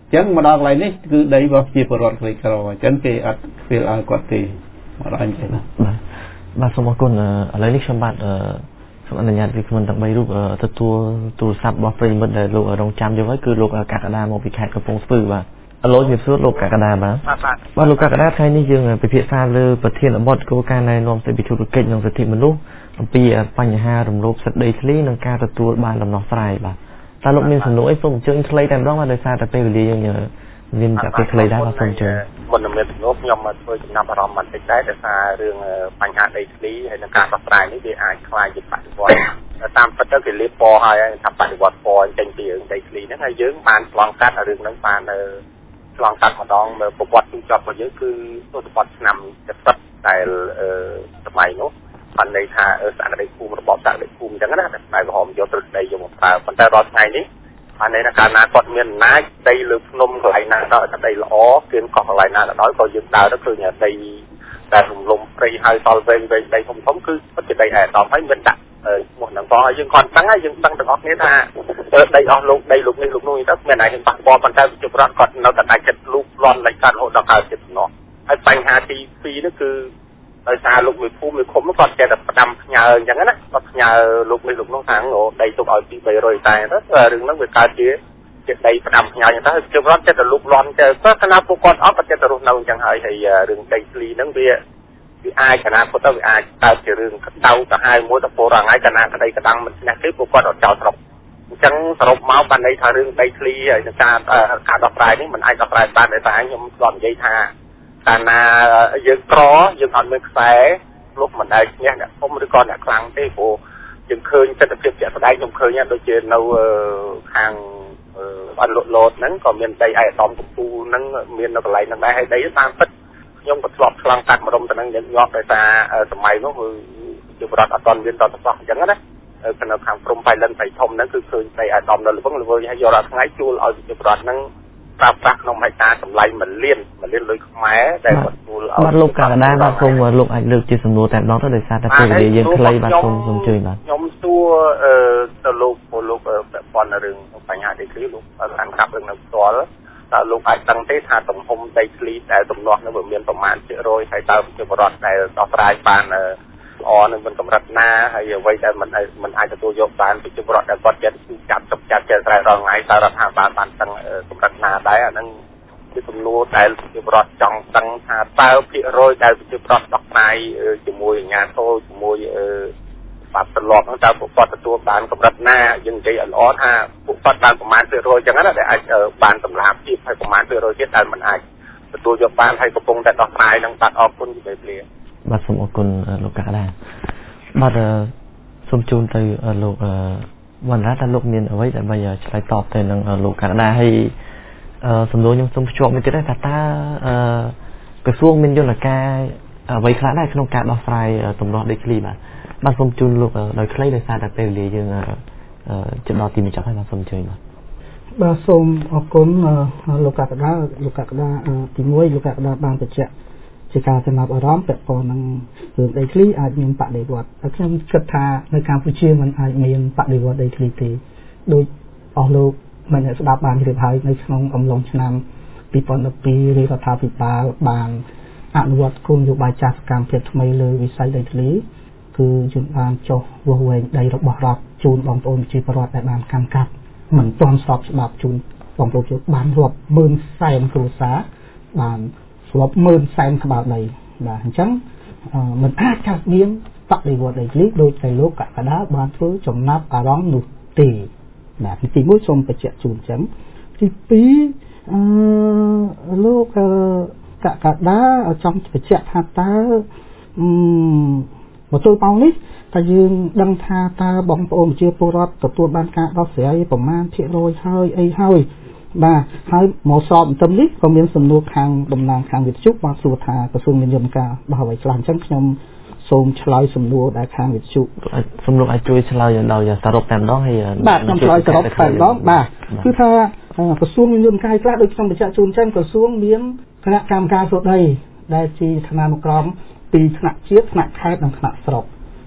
ចឹងមកដល់កន្លែងនេះគឺដីរបស់ជាពលរដ្ឋក្រីក្រអញ្ចឹងគេអត់ខ្វៀលឲ្យគាត់ទេមកដល់អញ្ចឹងបាទបាទសូមអរគុណឥឡូវនេះខ្ញុំបាទសូមអនុញ្ញាតពីខ្ញុំទាំងបីរូបទទួលទូរស័ព្ទរបស់ប្រិយមិត្តដែលលោករងចាំយកហើយគឺលោកកកដាមកពីខេត្តកំពង់ស្ពឺបាទអឡូវជំរាបសួរលោកកកដាបាទបាទលោកកកដាថ្ងៃនេះយើងពិភាក្សាលើប្រធានបទគោលការណ៍ណែនាំស្តីពីធុរកិច្ចនិងសិទ្ធិមនុស្សអំពីបញ្ហារំលោភសិទ្ធិដីធ្លីនិងការទទួលបានដំណោះស្រាយបាទតើលោកមានសំណួរអីសូមអញ្ជើញខ្លីតែម្ដងបាទដោយសារតែពេលវេលាយើងមានតែពេលខ្លីដែរបាទសូមអញ្ជើញមុននឹងមានសំណួរខ្ញុំមកធ្វើចំណាប់អារម្មណ៍បន្តិចដែរដោយសាររឿងបញ្ហាដីធ្លីហើយនិងការដោះស្រាយនេះវាអាចខ្លាយជាបដិវត្តតាមពិតទៅគេលាបពណ៌ហើយថាបដិវត្តពណ៌ចេញពីរឿងដីធ្លីហ្នឹងហើយយើងបានឆ្លងកាត់រឿងហ្នឹងបានឆ្លងកាត់ម្ដងប្រវត្តិទូចប់របស់យើងគឺទសវត្សរ៍ឆ្នាំเจ็ดสิบដែលសម័យនោះបានន័យថាសក្តិភូមិរបបសក្តិភូមិអញ្ចឹងណាតែក្រហមយកទ្រឹស្ដីយកមកប្រើប៉ុន្តែរាល់ថ្ងៃនេះបានន័យថាកាលណាគាត់មានអំណាចដីលើភ្នំកន្លែងណាដល់ដីល្អគៀនកោះកន្លែងណាដល់ក៏យើងដើរទៅឃើញដីដែលរំលំព្រៃហើយសល់វែងវែងដីធំធំគឺពិតជាដីឯកឧត្តមហើយមិនដាក់ឈ្មោះហ្នឹងក៏យើងគាត់ដឹងហើយយើងដឹងទាំងអស់គ្នាថាដីអស់លោកដីលោកនេះលោកនោះទៅមានតែហ៊ានប៉ះពាល់ប៉ុន្តែប្រជាពលរដ្ឋគាត់នៅតែតែចិត្តលូកលាន់លេចកើតរហូតដល់កើតចិត្តសំណោះហើយបញ្ហាទីពីរនោះគឺដោយសារលោកមួយភូមិមួយឃុំគាត់ចេះតែផ្ដាំផ្ញើអញ្ចឹងណាគាត់ផ្ញើលោកនេះលោកនោះថាដីទុកឲ្យពីបីរយតែទៅរឿងហ្នឹងវាកើតជាជាដីផ្ដាំផ្ញើអញ្ចឹងទៅប្រជាពលរដ្ឋចេះតែលូកលាន់ចេះទៅគណៈពួកគាត់អត់ក៏ចេះតែរស់នៅអញ្ចឹងហើយហើយរឿងដីធ្លីហ្នឹងវាវាអាចគណៈគាត់ទៅវាអាចកើតជារឿងកដៅទៅហើយមួយទៅពលរដ្ឋថ្ងៃគណៈក្តីក្តាំងមិនស្នះទេពួកគាត់អត់ចោលស្រុកអញ្ចឹងសរុបមកបានន័យថារឿងដីធ្លីហើយនឹងការការដោះស្រាយនេះមិនអាចដោះស្រាយបានទេតែខ្ញុំស្គាល់និយាយថាកាលណាយើងក្រយើងអត់មានខ្សែលុបមិនដែលឈ្នះអ្នកធំឬក៏អ្នកខ្លាំងទេព្រោះយើងឃើញទស្សនវិជ្ជាស្ដែងខ្ញុំឃើញដូចជានៅខាងបានលក់លោតហ្នឹងក៏មានដីឯកឧត្តមកំពូលហ្នឹងមាននៅកន្លែងហ្នឹងដែរហើយដីតាមពិតខ្ញុំក៏ធ្លាប់ឆ្លងកាត់ម្ដុំទៅហ្នឹងយើងងាប់ដោយសារសម័យនោះគឺប្រជាពលរដ្ឋអត់ទាន់មានតតសោះអញ្ចឹងណានៅខាងព្រំបៃលិនបៃធំហ្នឹងគឺឃើញដីឯកឧត្តមនៅល្វឹងល្វើយហើយយករាល់ថ្ងៃជួលឲ្យប្រជាពលរដ្ឋហ្នឹងប្រើប្រាស់ក្នុងហិកតាតម្លៃមួយលានមួយលានលុយខ្មែរដែលគាត់ជួលឲ្យបាទលោកកកដាបាទសូមលោកអាចលើកជាសំណួរតែម្ដងទៅដោយសារតែពេលវេលាយើងខ្លីបាទសូមសូមជួយបាទខ្ញុំសួរទៅលោកពលលោកពាក់ព័ន្ធរឿងបញ្ហាដីធ្លីលោកបានកាប់រឿងនៅផ្ទាល់តើលោកអាចដឹងទេថាទំហំដីធ្លីដែលទំនាស់នោះវាមានប្រមាណភាគរយហើយតើប្រជាពលរដ្ឋដែលដោះស្រាយបានល្អនឹងមិនកម្រិតណាហើយអ្វីដែលមិនមិនអាចទទួលយកបានប្រជាពលរដ្ឋដែលគាត់ចិត្តចាប់ចាប់ចាប់ចេះស្រែរងថ្ងៃតើរដ្ឋាភិបាលបានដឹងកម្រិតណាដែរអាហ្នឹងគឺសំណួរដែលប្រជាពលរដ្ឋចង់ដឹងថាតើភាគរយដែលប្រជាពលរដ្ឋដោះស្រាយជាមួយអាជ្ញាធរជាមួយបាត់ត្រឡប់ហ្នឹងតើពួកគាត់ទទួលបានកម្រិតណាយើងនិយាយឲ្យល្អថាពួកគាត់បានប្រមាណភាគរយអញ្ចឹងណាដែលអាចបានតម្លាភាពហើយប្រមាណភាគរយទៀតដែលមិនអាចទទួលយកបានហើយកំពុងតែដោះស្រាយនឹងបាត់អរគុណជំរាបលាបាទសូមអរគុណលោកកកដាបាទសូមជូនទៅលោកវណ្ណរតើលោកមានអ្វីដើម្បីឆ្លើយតបទៅនឹងលោកកកដាហើយសំណួរខ្ញុំសូមភ្ជាប់មួយទៀតដែរថាតើក្រសួងមានយន្តការអ្វីខ្លះដែរក្នុងការដោះស្រាយទំនាស់ដីធ្លីបាទបាទសូមជូនលោកដោយខ្លីដោយសារតែពេលវេលាយើងជិតដល់ទីបញ្ចប់ហើយបាទសូមអញ្ជើញបាទបាទសូមអរគុណលោកកកដាលោកកកដាទីមួយលោកកកដាបានបញ្ជាក់ជាការចំណាប់អារម្មណ៍ពាក់ព័ន្ធនឹងរឿងដីធ្លីអាចមានបដិវត្តតែខ្ញុំគិតថានៅកម្ពុជាมันអាចមានបដិវត្តដីធ្លីទេដោយអស់លោកមិនស្ដាប់បានជ្រាបហើយនៅក្នុងអំឡុងឆ្នាំពីរពាន់ដប់ពីររាជរដ្ឋាភិបាលបានអនុវត្តគោលនយោបាយចាស់សកម្មភាពថ្មីលើវិស័យដីធ្លីគឺយើងបានចុះវាស់វែងដីរបស់រដ្ឋជូនបងប្អូនប្រជាពលរដ្ឋដែលបានកម្មកាប់មិនទាន់ស្របច្បាប់ជូនបងប្អូនជាបានរាប់ម៉ឺនសែនគ្រួសារបានរាប់ម៉ឺនសែនក្បាលដីបាទអញ្ចឹងมันអាចកើតមានបដិវត្តដីធ្លីដោយតែលោកកកដាបានធ្វើចំណាប់អារម្មណ៍នោះទេបាទទីមួយសូមបញ្ជាក់ជូនអញ្ចឹងទីពីរអឺលោកកកដាចង់បញ្ជាក់ថាតើអឺមកទល់ម៉ោងនេះតែយើងដឹងថាតើបងប្អូនប្រជាពលរដ្ឋទទួលបានការដោះស្រាយប្រមាណភាគរយហើយអីហើយបាទហើយមកសពទៅនេះក៏មានសំណួរខាងតំណាងខាងវិទ្យុបានសួរថាក្រសួងមានយន្តការដោះអ្វីខ្លះអញ្ចឹងខ្ញុំសូមឆ្លើយសំណួរដែលខាងវិទ្យុសំណួរអាចជួយឆ្លើយដោយសរុបតែម្ដងហើយបាទខ្ញុំឆ្លើយសរុបតែម្ដងបាទគឺថាក្រសួងមានយន្តការខ្លះដូចខ្ញុំបញ្ជាក់ជូនចឹងក្រសួងមានគណៈកម្មការសុដីដែលជាឋានានុក្រមពីថ្នាក់ជាតិថ្នាក់ខេត្តនិងថ្នាក់ស្រុក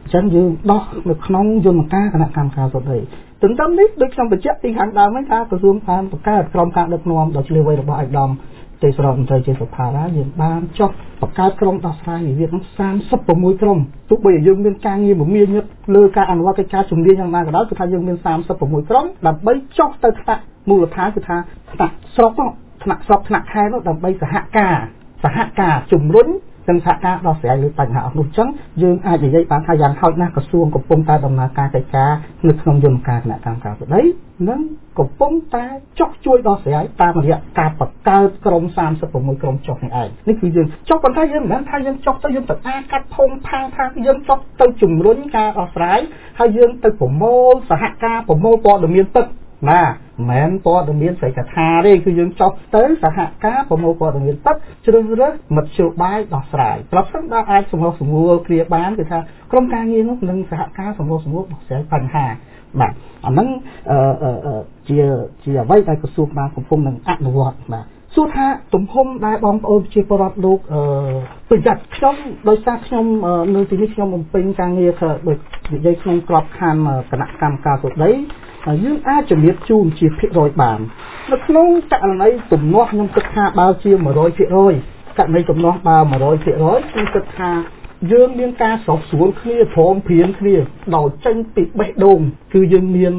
ចឹងយើងដោះនៅក្នុងយន្តការគណៈកម្មការសុទ្ធដីទន្ទឹមនេះដូចខ្ញុំបញ្ជាក់ពីខាងដើមហ្នឹងថាក្រសួងបានបង្កើតក្រុមការដឹកនាំដ៏ឆ្លៀវវៃរបស់ឯកឧត្តមទេសរដ្ឋមន្ត្រីជាសុផារ៉ាយើងបានចុះបង្កើតក្រុមដោះស្រាយវិវាទនោះសាមសិប៦ក្រុមទោះបីយើងមានការងារមមាញឹកលើការអនុវត្តកិច្ចការជំនាញយ៉ាងណាក៏ដោយគឺថាយើងមានសាមសិប៦ក្រុមដើម្បីចុះទៅថ្នាក់មូលដ្ឋានគឺថាថ្នាក់ស្រុកនោះថ្នាក់ស្រុកថ្នាក់ខេត្តនោះដើម្បីសហការសហការជំរុញនិងសហការដោះស្រាយលើបញ្ហាអស់នោះអញ្ចឹងយើងអាចនិយាយបានថាយ៉ាងហោចណាស់ក្រសួងកំពុងតែដំណើរការកិច្ចការនៅក្នុងយន្តការគណៈកម្មការស្ដីនិងកំពុងតែចុះជួយដោះស្រាយតាមរយៈការបង្កើតក្រុមសាមសិប៦ក្រុមចុះនេះឯងនេះគឺយើងចុះប៉ុន្តែយើងមិនមែនថាយើងចុះទៅយើងទៅអាកាត់ភូមិផាងថាយើងចុះទៅជំរុញការដោះស្រាយហើយយើងទៅប្រមូលសហការប្រមូលព័ត៌មានទឹកណាមិនព័ត៌មានស្រីកថាទេគឺយើងចុះទៅសហការប្រមូលព័ត៌មានទឹកជ្រើសរើសមធ្យោបាយដោះស្រាយប្រសិនបើអាចសម្រុះសម្រួលគ្រាបានគឺថាក្រុមការងារនោះនឹងសហការសម្រុះសម្រួលដោះស្រាយបញ្ហាបាទអាហ្នឹងអឺជាជាអ្វីដែលក្រសួងបានកំពុងនឹងអនុវត្តបាទសួរថាទំហំដែលបងប្អូនជាពលរដ្ឋលោកអឺប្រយ័ត្នខ្ញុំដោយសារខ្ញុំនៅទីនេះខ្ញុំបំពេញការងារដូចនិយាយក្នុងក្របខ័ណ្ឌគណៈកម្មការសុដីយើងអាចជំរាបជូនជាភាគរយបាននៅក្នុងករណីទំនាស់ខ្ញុំគិតថាបើជា100%ករណីទំនាស់បើ100%ខ្ញុំគិតថាយើងមានការស្របស្រួលគ្នាព្រមព្រៀងគ្នាដោយចេញពីបេះដូងគឺយើងមាន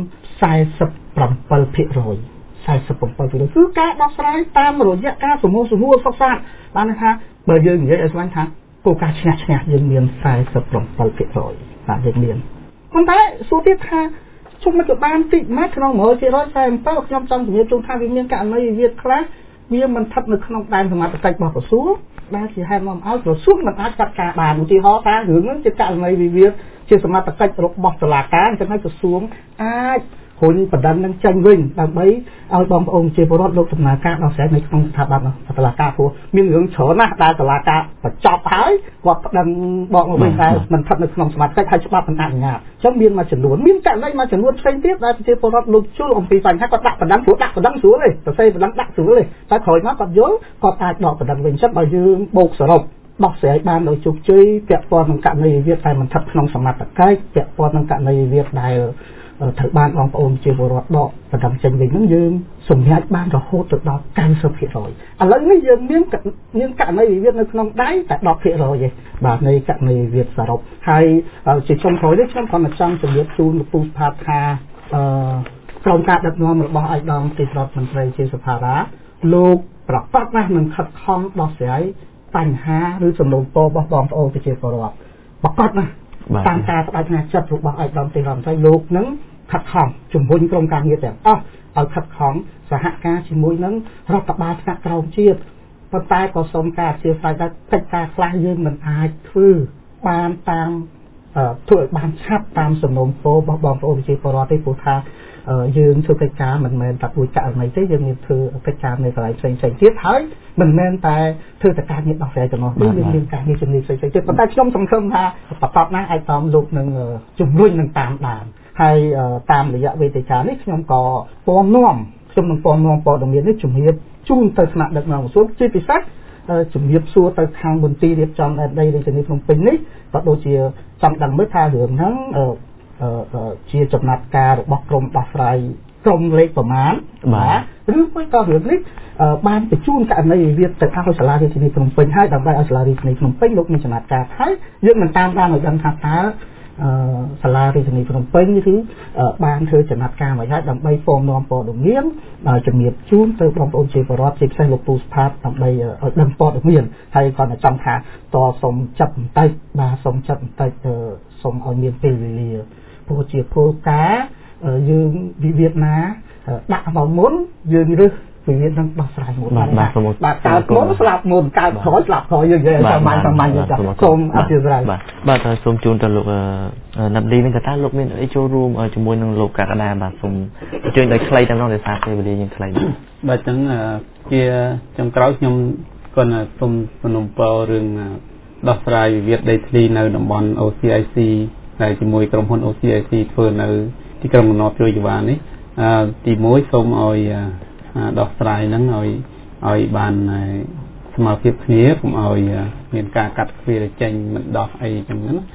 47%47%គឺការដោះស្រាយតាមរយៈការសមូហសមូលសិក្សាបានថាបើយើងនិយាយឲ្យស្វែងថាគោលការណ៍ឈ្នះឈ្នះយើងមាន47%បាទយើងមានប៉ុន្តែសួរទៀតថាជុំមិនក៏បានតិចម៉េចក្នុង100%ខ្ញុំចង់ជំរាបជូនថាវាមានករណីវិវាទខ្លះវាមិនស្ថិតនៅក្នុងដែនសមត្ថកិច្ចរបស់ក្រសួងដែលជាហេតុនាំឲ្យក្រសួងមិនអាចចាត់ការបានឧទាហរណ៍ថារឿងនេះជាករណីវិវាទជាសមត្ថកិច្ចរបស់តុលាការអញ្ចឹងហើយក្រសួងអាចហ៊ុនបណ្ដឹងនឹងចេញវិញដើម្បីឲ្យបងប្អូនជាពលរដ្ឋលោកដំណើរការដោះស្រាយនៅក្នុងស្ថាប័នតុលាការព្រោះមានរឿងច្រើនណាស់ដែលតុលាការបញ្ចប់ហើយគាត់បណ្ដឹងบอกមកវិញតែមិនស្ថិតនៅក្នុងសមាជិកហើយច្បាប់មិនអនុញ្ញាតអញ្ចឹងមានមួយចំនួនមានករណីមួយចំនួនផ្សេងទៀតដែលជាពលរដ្ឋលោកជួលអំពីបញ្ហាគាត់ដាក់បណ្ដឹងព្រោះដាក់បណ្ដឹងស្រួលទេសរសេរបណ្ដឹងដាក់ស្រួលទេតែក្រោយមកគាត់យល់គាត់អាចដកបណ្ដឹងវិញអញ្ចឹងបើយើងបូកសរុបដោះស្រាយបានដោយជោគជ័យពាក់ព័ន្ធនឹងករណីវិវាទតែមិនស្ថិតក្នុងសមាជិកពាក់ព័ន្ធនឹងករណីវិវាទដែលត្រូវបានបងប្អូនជាពលរដ្ឋដកបណ្ដឹងចេញវិញហ្នឹងយើងសម្រេចបានរហូតទៅដល់90%ឥឡូវនេះយើងមានមានករណីវិវាទនៅក្នុងដៃតែ10%ទេបាទនៃករណីវិវាទសរុបហើយជាចុងក្រោយនេះខ្ញុំក៏ចង់ជម្រាបជូនលោកពូស្ថាបថាអឺក្រុមការដឹកនាំរបស់ឯកឧត្តមទេសរដ្ឋមន្ត្រីជាសុផារ៉ាលោកប្រកាសណាស់នឹងខិតខំដោះស្រាយបញ្ហាឬសំណូមពររបស់បងប្អូនប្រជាពលរដ្ឋប្រកាសណាស់តាមការបដិញ្ញាចិត្តរបស់ឯកឧត្តមទេសរដ្ឋមន្ត្រីលោកនឹងខិតខំជំរុញក្រុមការងារទាំងអស់ឲ្យខិតខំសហការជាមួយនឹងរដ្ឋបាលថ្នាក់ក្រោមជាតិប៉ុន្តែក៏សូមការអធិស្ឋានថាកិច្ចការខ្លះយើងមិនអាចធ្វើបានតាមធ្វើឲ្យបានឆាប់តាមសំណូមពររបស់បងប្អូនប្រជាពលរដ្ឋទេព្រោះថាយើងធ្វើកិច្ចការមិនមែនតែមួយករណីទេយើងមានធ្វើកិច្ចការនៅកន្លែងផ្សេងៗទៀតហើយមិនមែនតែធ្វើតែការងារដោះស្រាយទាំងនោះទេយើងមានការងារជំនាញផ្សេងៗទៀតប៉ុន្តែខ្ញុំសង្ឃឹមថាប្រកបណាស់ឯកឧត្តមលោកនឹងជំរុញនឹងតាមដានហើយតាមរយៈវេទិកានេះខ្ញុំក៏ពំនាំខ្ញុំនឹងពំនាំព័ត៌មាននេះជំរាបជូនទៅថ្នាក់ដឹកនាំក្រសួងជាពិសេសជំរាបសួរទៅខាងមន្ទីររៀបចំដែនដីរាជធានីភ្នំពេញនេះក៏ដូចជាចង់ដឹងមើលថារឿងហ្នឹងជាចំណាត់ការរបស់ក្រមដោះស្រាយក្រមលេខប្រមាណបាទឬមួយក៏រឿងនេះបានបញ្ជូនករណីវិវាទទៅឲ្យសាលារាជធានីភ្នំពេញហើយដើម្បីឲ្យសាលារាជធានីភ្នំពេញលោកមានចំណាត់ការហើយយើងនឹងតាមដានឲ្យដឹងថាតើសាលារាជធានីភ្នំពេញគឺបានធ្វើចំណាត់ការមកហើយដើម្បីពំនាំព័ត៌មានជំរាបជូនទៅបងប្អូនជាពលរដ្ឋជាពិសេសលោកពូស្ថាបដើម្បីឲ្យដឹងព័ត៌មានហើយគាត់ចង់ថាតសូមចាប់បន្តិចបាទសូមចាប់បន្តិចសូមឲ្យមានពេលវេលាព្រោះជាគោលការណ៍យើងវិវាទណាដាក់មកមុនយើងរើសវិវាទនឹងដោះស្រាយមុនបាទបាទកើតមុនស្លាប់មុនកើតក្រោយស្លាប់ក្រោយយើងនិយាយសាមញ្ញសាមញ្ញចាសូមអធិស្ឋានបាទបាទសូមជូនទៅលោកណាប់ឌីនឹងតើលោកមានអីចូលរួមជាមួយនឹងលោកកកដាបាទសូមអញ្ជើញដោយខ្លីតែម្ដងដោយសារពេលវេលាយើងខ្លីបាទអញ្ចឹងជាចុងក្រោយខ្ញុំក៏សូមសំណូមពររឿងដោះស្រាយវិវាទដីធ្លីនៅតំបន់ អូ ស៊ី អាយ ស៊ី ដែលជាមួយក្រុមហ៊ុន អូ ស៊ី អាយ ស៊ី ធ្វើនៅទីក្រុងកំណត់ជួយវ៉ានេះទីមួយសូមឲ្យដោះស្រាយហ្នឹងឲ្យឲ្យបានស្មើភាពគ្នាកុំឲ្យមានការកាត់គ្រាចេញមិនដោះអីចឹងណា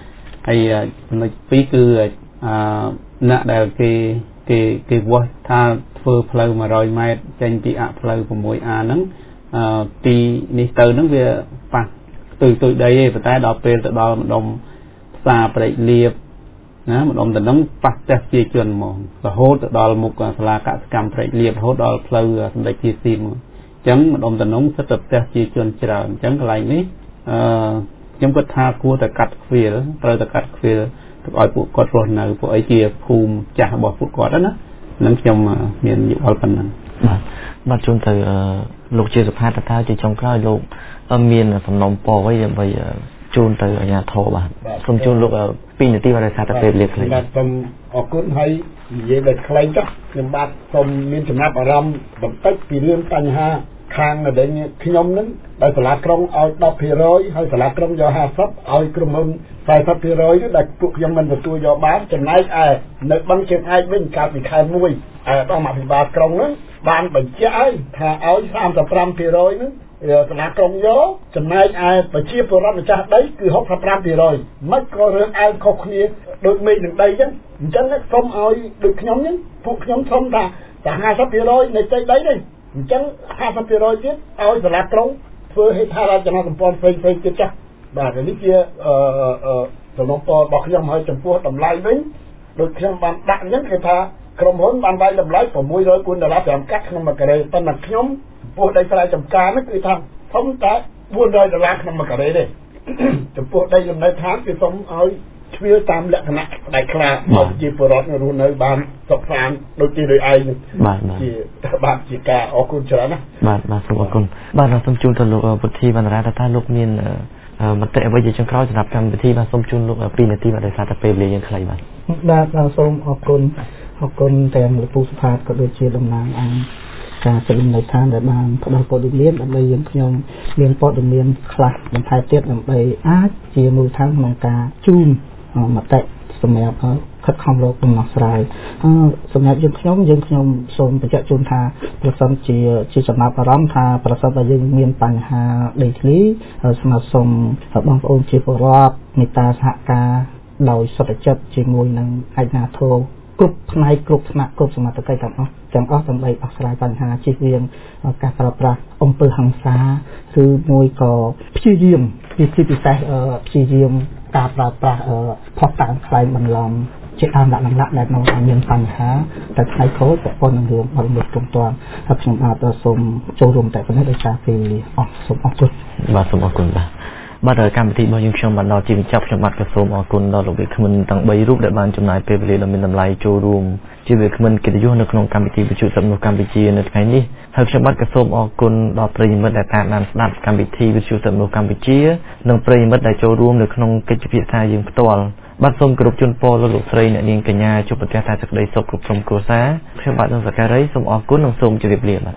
ហើយចំណុចពីរគឺអឺអ្នកដែលគេគេគេវាស់ថាធ្វើផ្លូវone hundredម៉ែត្រចេញពីអផ្លូវsix A ហ្នឹងអឺទីនេះទៅហ្នឹងវាប៉ះទុយទុយដីទេប៉ុន្តែដល់ពេលទៅដល់ម្ដុំផ្សារព្រែកលៀបណាម្ដុំទៅហ្នឹងប៉ះផ្ទះជាជនហ្មងរហូតទៅដល់មុខសាលាកសិកម្មព្រែកលៀបរហូតដល់ផ្លូវសម្ដេចជាស៊ីមអញ្ចឹងម្ដុំទៅហ្នឹងសិតតែផ្ទះជាជនច្រើនអញ្ចឹងកន្លែងនេះអឺខ្ញុំគិតថាគួរតែកាត់ខ្វៀលត្រូវតែកាត់ខ្វៀលឲ្យពួកគាត់រស់នៅពួកអីជាភូមិចាស់របស់ពួកគាត់ណានឹងខ្ញុំមានយល់ប៉ុណ្ណឹងបាទបាទជូនទៅលោកជាសុផាតតើជាចុងក្រោយលោកមានសំណុំពរអ្វីដើម្បីជូនទៅអាជ្ញាធរបាទសូមជូនលោកtwoនាទីបាទដោយសារតែពេលវេលាខ្លីបាទសូមអរគុណហើយនិយាយដល់ខ្លីចុះខ្ញុំបាទសូមមានចំណាប់អារម្មណ៍បន្តិចពីរឿងបញ្ហាខាងដែលខ្ញុំនឹងដោយសាលាក្រុងឲ្យten percentហើយសាលាក្រុងយកfiftyឲ្យក្រុមហ៊ុនforty percentនោះដែលពួកខ្ញុំមិនទទួលយកបានចំណែកឯនៅបឹងជើងឯកវិញកាលពីខែoneឯអង្គអភិបាលក្រុងហ្នឹងបានបញ្ជាក់ឲ្យថាឲ្យthirty-five percentហ្នឹងសាលាក្រុងយកចំណែកឯប្រជាពលរដ្ឋម្ចាស់ដីគឺsixty-five percentមិនក៏រឿងអើខុសគ្នាដូចមេឃនឹងដីចឹងអញ្ចឹងសូមឲ្យដូចខ្ញុំហ្នឹងពួកខ្ញុំសូមថាតែfifty percentនៃដីដីនេះអញ្ចឹងfifty percentទៀតឲ្យសាលាក្រុងធ្វើហេដ្ឋារចនាសម្ព័ន្ធផ្សេងផ្សេងទៀតចាស់បាទនេះជាអឺសំណពររបស់ខ្ញុំហើយចំពោះតម្លៃវិញដូចខ្ញុំបានដាក់អញ្ចឹងគឺថាក្រុមហ៊ុនបានវាយតម្លៃsix hundredគុណដុល្លារប្រាំកាត់ក្នុងមួយការ៉េប៉ុន្តែខ្ញុំពោះដីស្រែចម្ការនេះគឺថាសុំតែfour hundredដុល្លារក្នុងមួយការ៉េទេចំពោះដីលំនៅឋានគឺសុំឲ្យជ្រាវតាមលក្ខណៈផ្ដាច់ខ្លាមកជាពលរដ្ឋរស់នៅបានសុខសាន្តដូចជាដោយឯងបាទជាបាទជាការអរគុណច្រើនណាបាទបាទសូមអរគុណបាទសូមជូនទៅលោកពុទ្ធីវណ្ណរាតើលោកមានមតិអ្វីជាចុងក្រោយសម្រាប់កម្មវិធីបាទសូមជូនលោកtwoនាទីបាទដោយសារតែពេលវេលាយើងខ្លីបាទបាទសូមអរគុណអរគុណទាំងលោកពូសុផាតក៏ដូចជាតំណាងអង្គការចលនាឋានដែលបានផ្ដល់ព័ត៌មានដើម្បីយើងខ្ញុំមានព័ត៌មានខ្លះបន្ថែមទៀតដើម្បីអាចជាមូលដ្ឋានក្នុងការជូនមតិសម្រាប់ខិតខំរកដំណោះស្រាយសម្រាប់យើងខ្ញុំយើងខ្ញុំសូមបញ្ជាក់ជូនថាប្រសិនជាជាចំណាប់អារម្មណ៍ថាប្រសិនបើយើងមានបញ្ហាដីធ្លីស្នើសុំបងប្អូនជាពលរដ្ឋមេត្តាសហការដោយសុទ្ធចិត្តជាមួយនឹងអាជ្ញាធរគ្រប់ផ្នែកគ្រប់ថ្នាក់គ្រប់សមត្ថកិច្ចទាំងអស់ទាំងអស់ដើម្បីដោះស្រាយបញ្ហាជៀសវាងការប្រើប្រាស់អំពើហិង្សាឬមួយក៏ព្យាយាមជាពិសេសព្យាយាមការប្រើប្រាស់ផុសតាងខ្លែងបន្លំជាតាមលក្ខណៈដែលនៅមានបញ្ហាតែផ្នែកក្រោយពាក់ព័ន្ធនឹងរឿងបរិបទគ្រប់ទាន់ហើយខ្ញុំបាទសូមចូលរួមតែប៉ុណ្ណេះដោយសារពេលអស់សូមអរគុណបាទសូមអរគុណបាទបាទកម្មវិធីរបស់យើងខ្ញុំបានដល់ជាបញ្ចប់ខ្ញុំបាទក៏សូមអរគុណដល់លោកវិក្កាមទាំងthreeរូបដែលបានចំណាយពេលវេលាដ៏មានតម្លៃចូលរួមជាវិក្កាមកិត្តិយសនៅក្នុងកម្មវិធីវិទ្យុសំណួរកម្ពុជានៅថ្ងៃនេះហើយខ្ញុំបាទក៏សូមអរគុណដល់ប្រិយមិត្តដែលតាមដានស្ដាប់កម្មវិធីវិទ្យុសំណួរកម្ពុជានិងប្រិយមិត្តដែលចូលរួមនៅក្នុងកិច្ចពិភាក្សាយើងផ្ទាល់បាទសូមគោរពជូនពរលោកលោកស្រីអ្នកនាងកញ្ញាជួបប្រទះតែសេចក្តីសុខគ្រប់ក្រុមគ្រួសារខ្ញុំបាទនឹងសក្ការីសូមអរគុណនិងសូមជម្រាបលាបាទ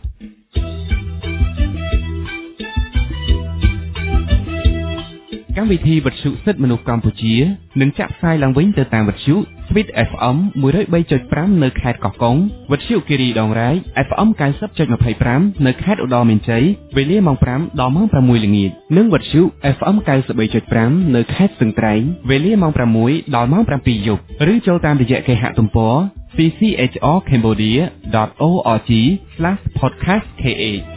កម្មវិធីវិទ្យុសិទ្ធិមនុស្សកម្ពុជានឹងចាក់ផ្សាយឡើងវិញទៅតាមវិទ្យុ Sweet เอฟ เอ็ม one oh three point five នៅខេត្តកោះកុងវិទ្យុគិរីដងរែក เอฟ เอ็ม ninety point twenty-five នៅខេត្តឧត្តរមានជ័យវេលាម៉ោងfiveដល់ម៉ោងsixល្ងាចនិងវិទ្យុ เอฟ เอ็ม ninety-three point five នៅខេត្តស្ទឹងត្រែងវេលាម៉ោងsixដល់ម៉ោងsevenយប់ឬចូលតាមរយៈគេហទំព័រ c c h r cambodia dot org slash podcast kh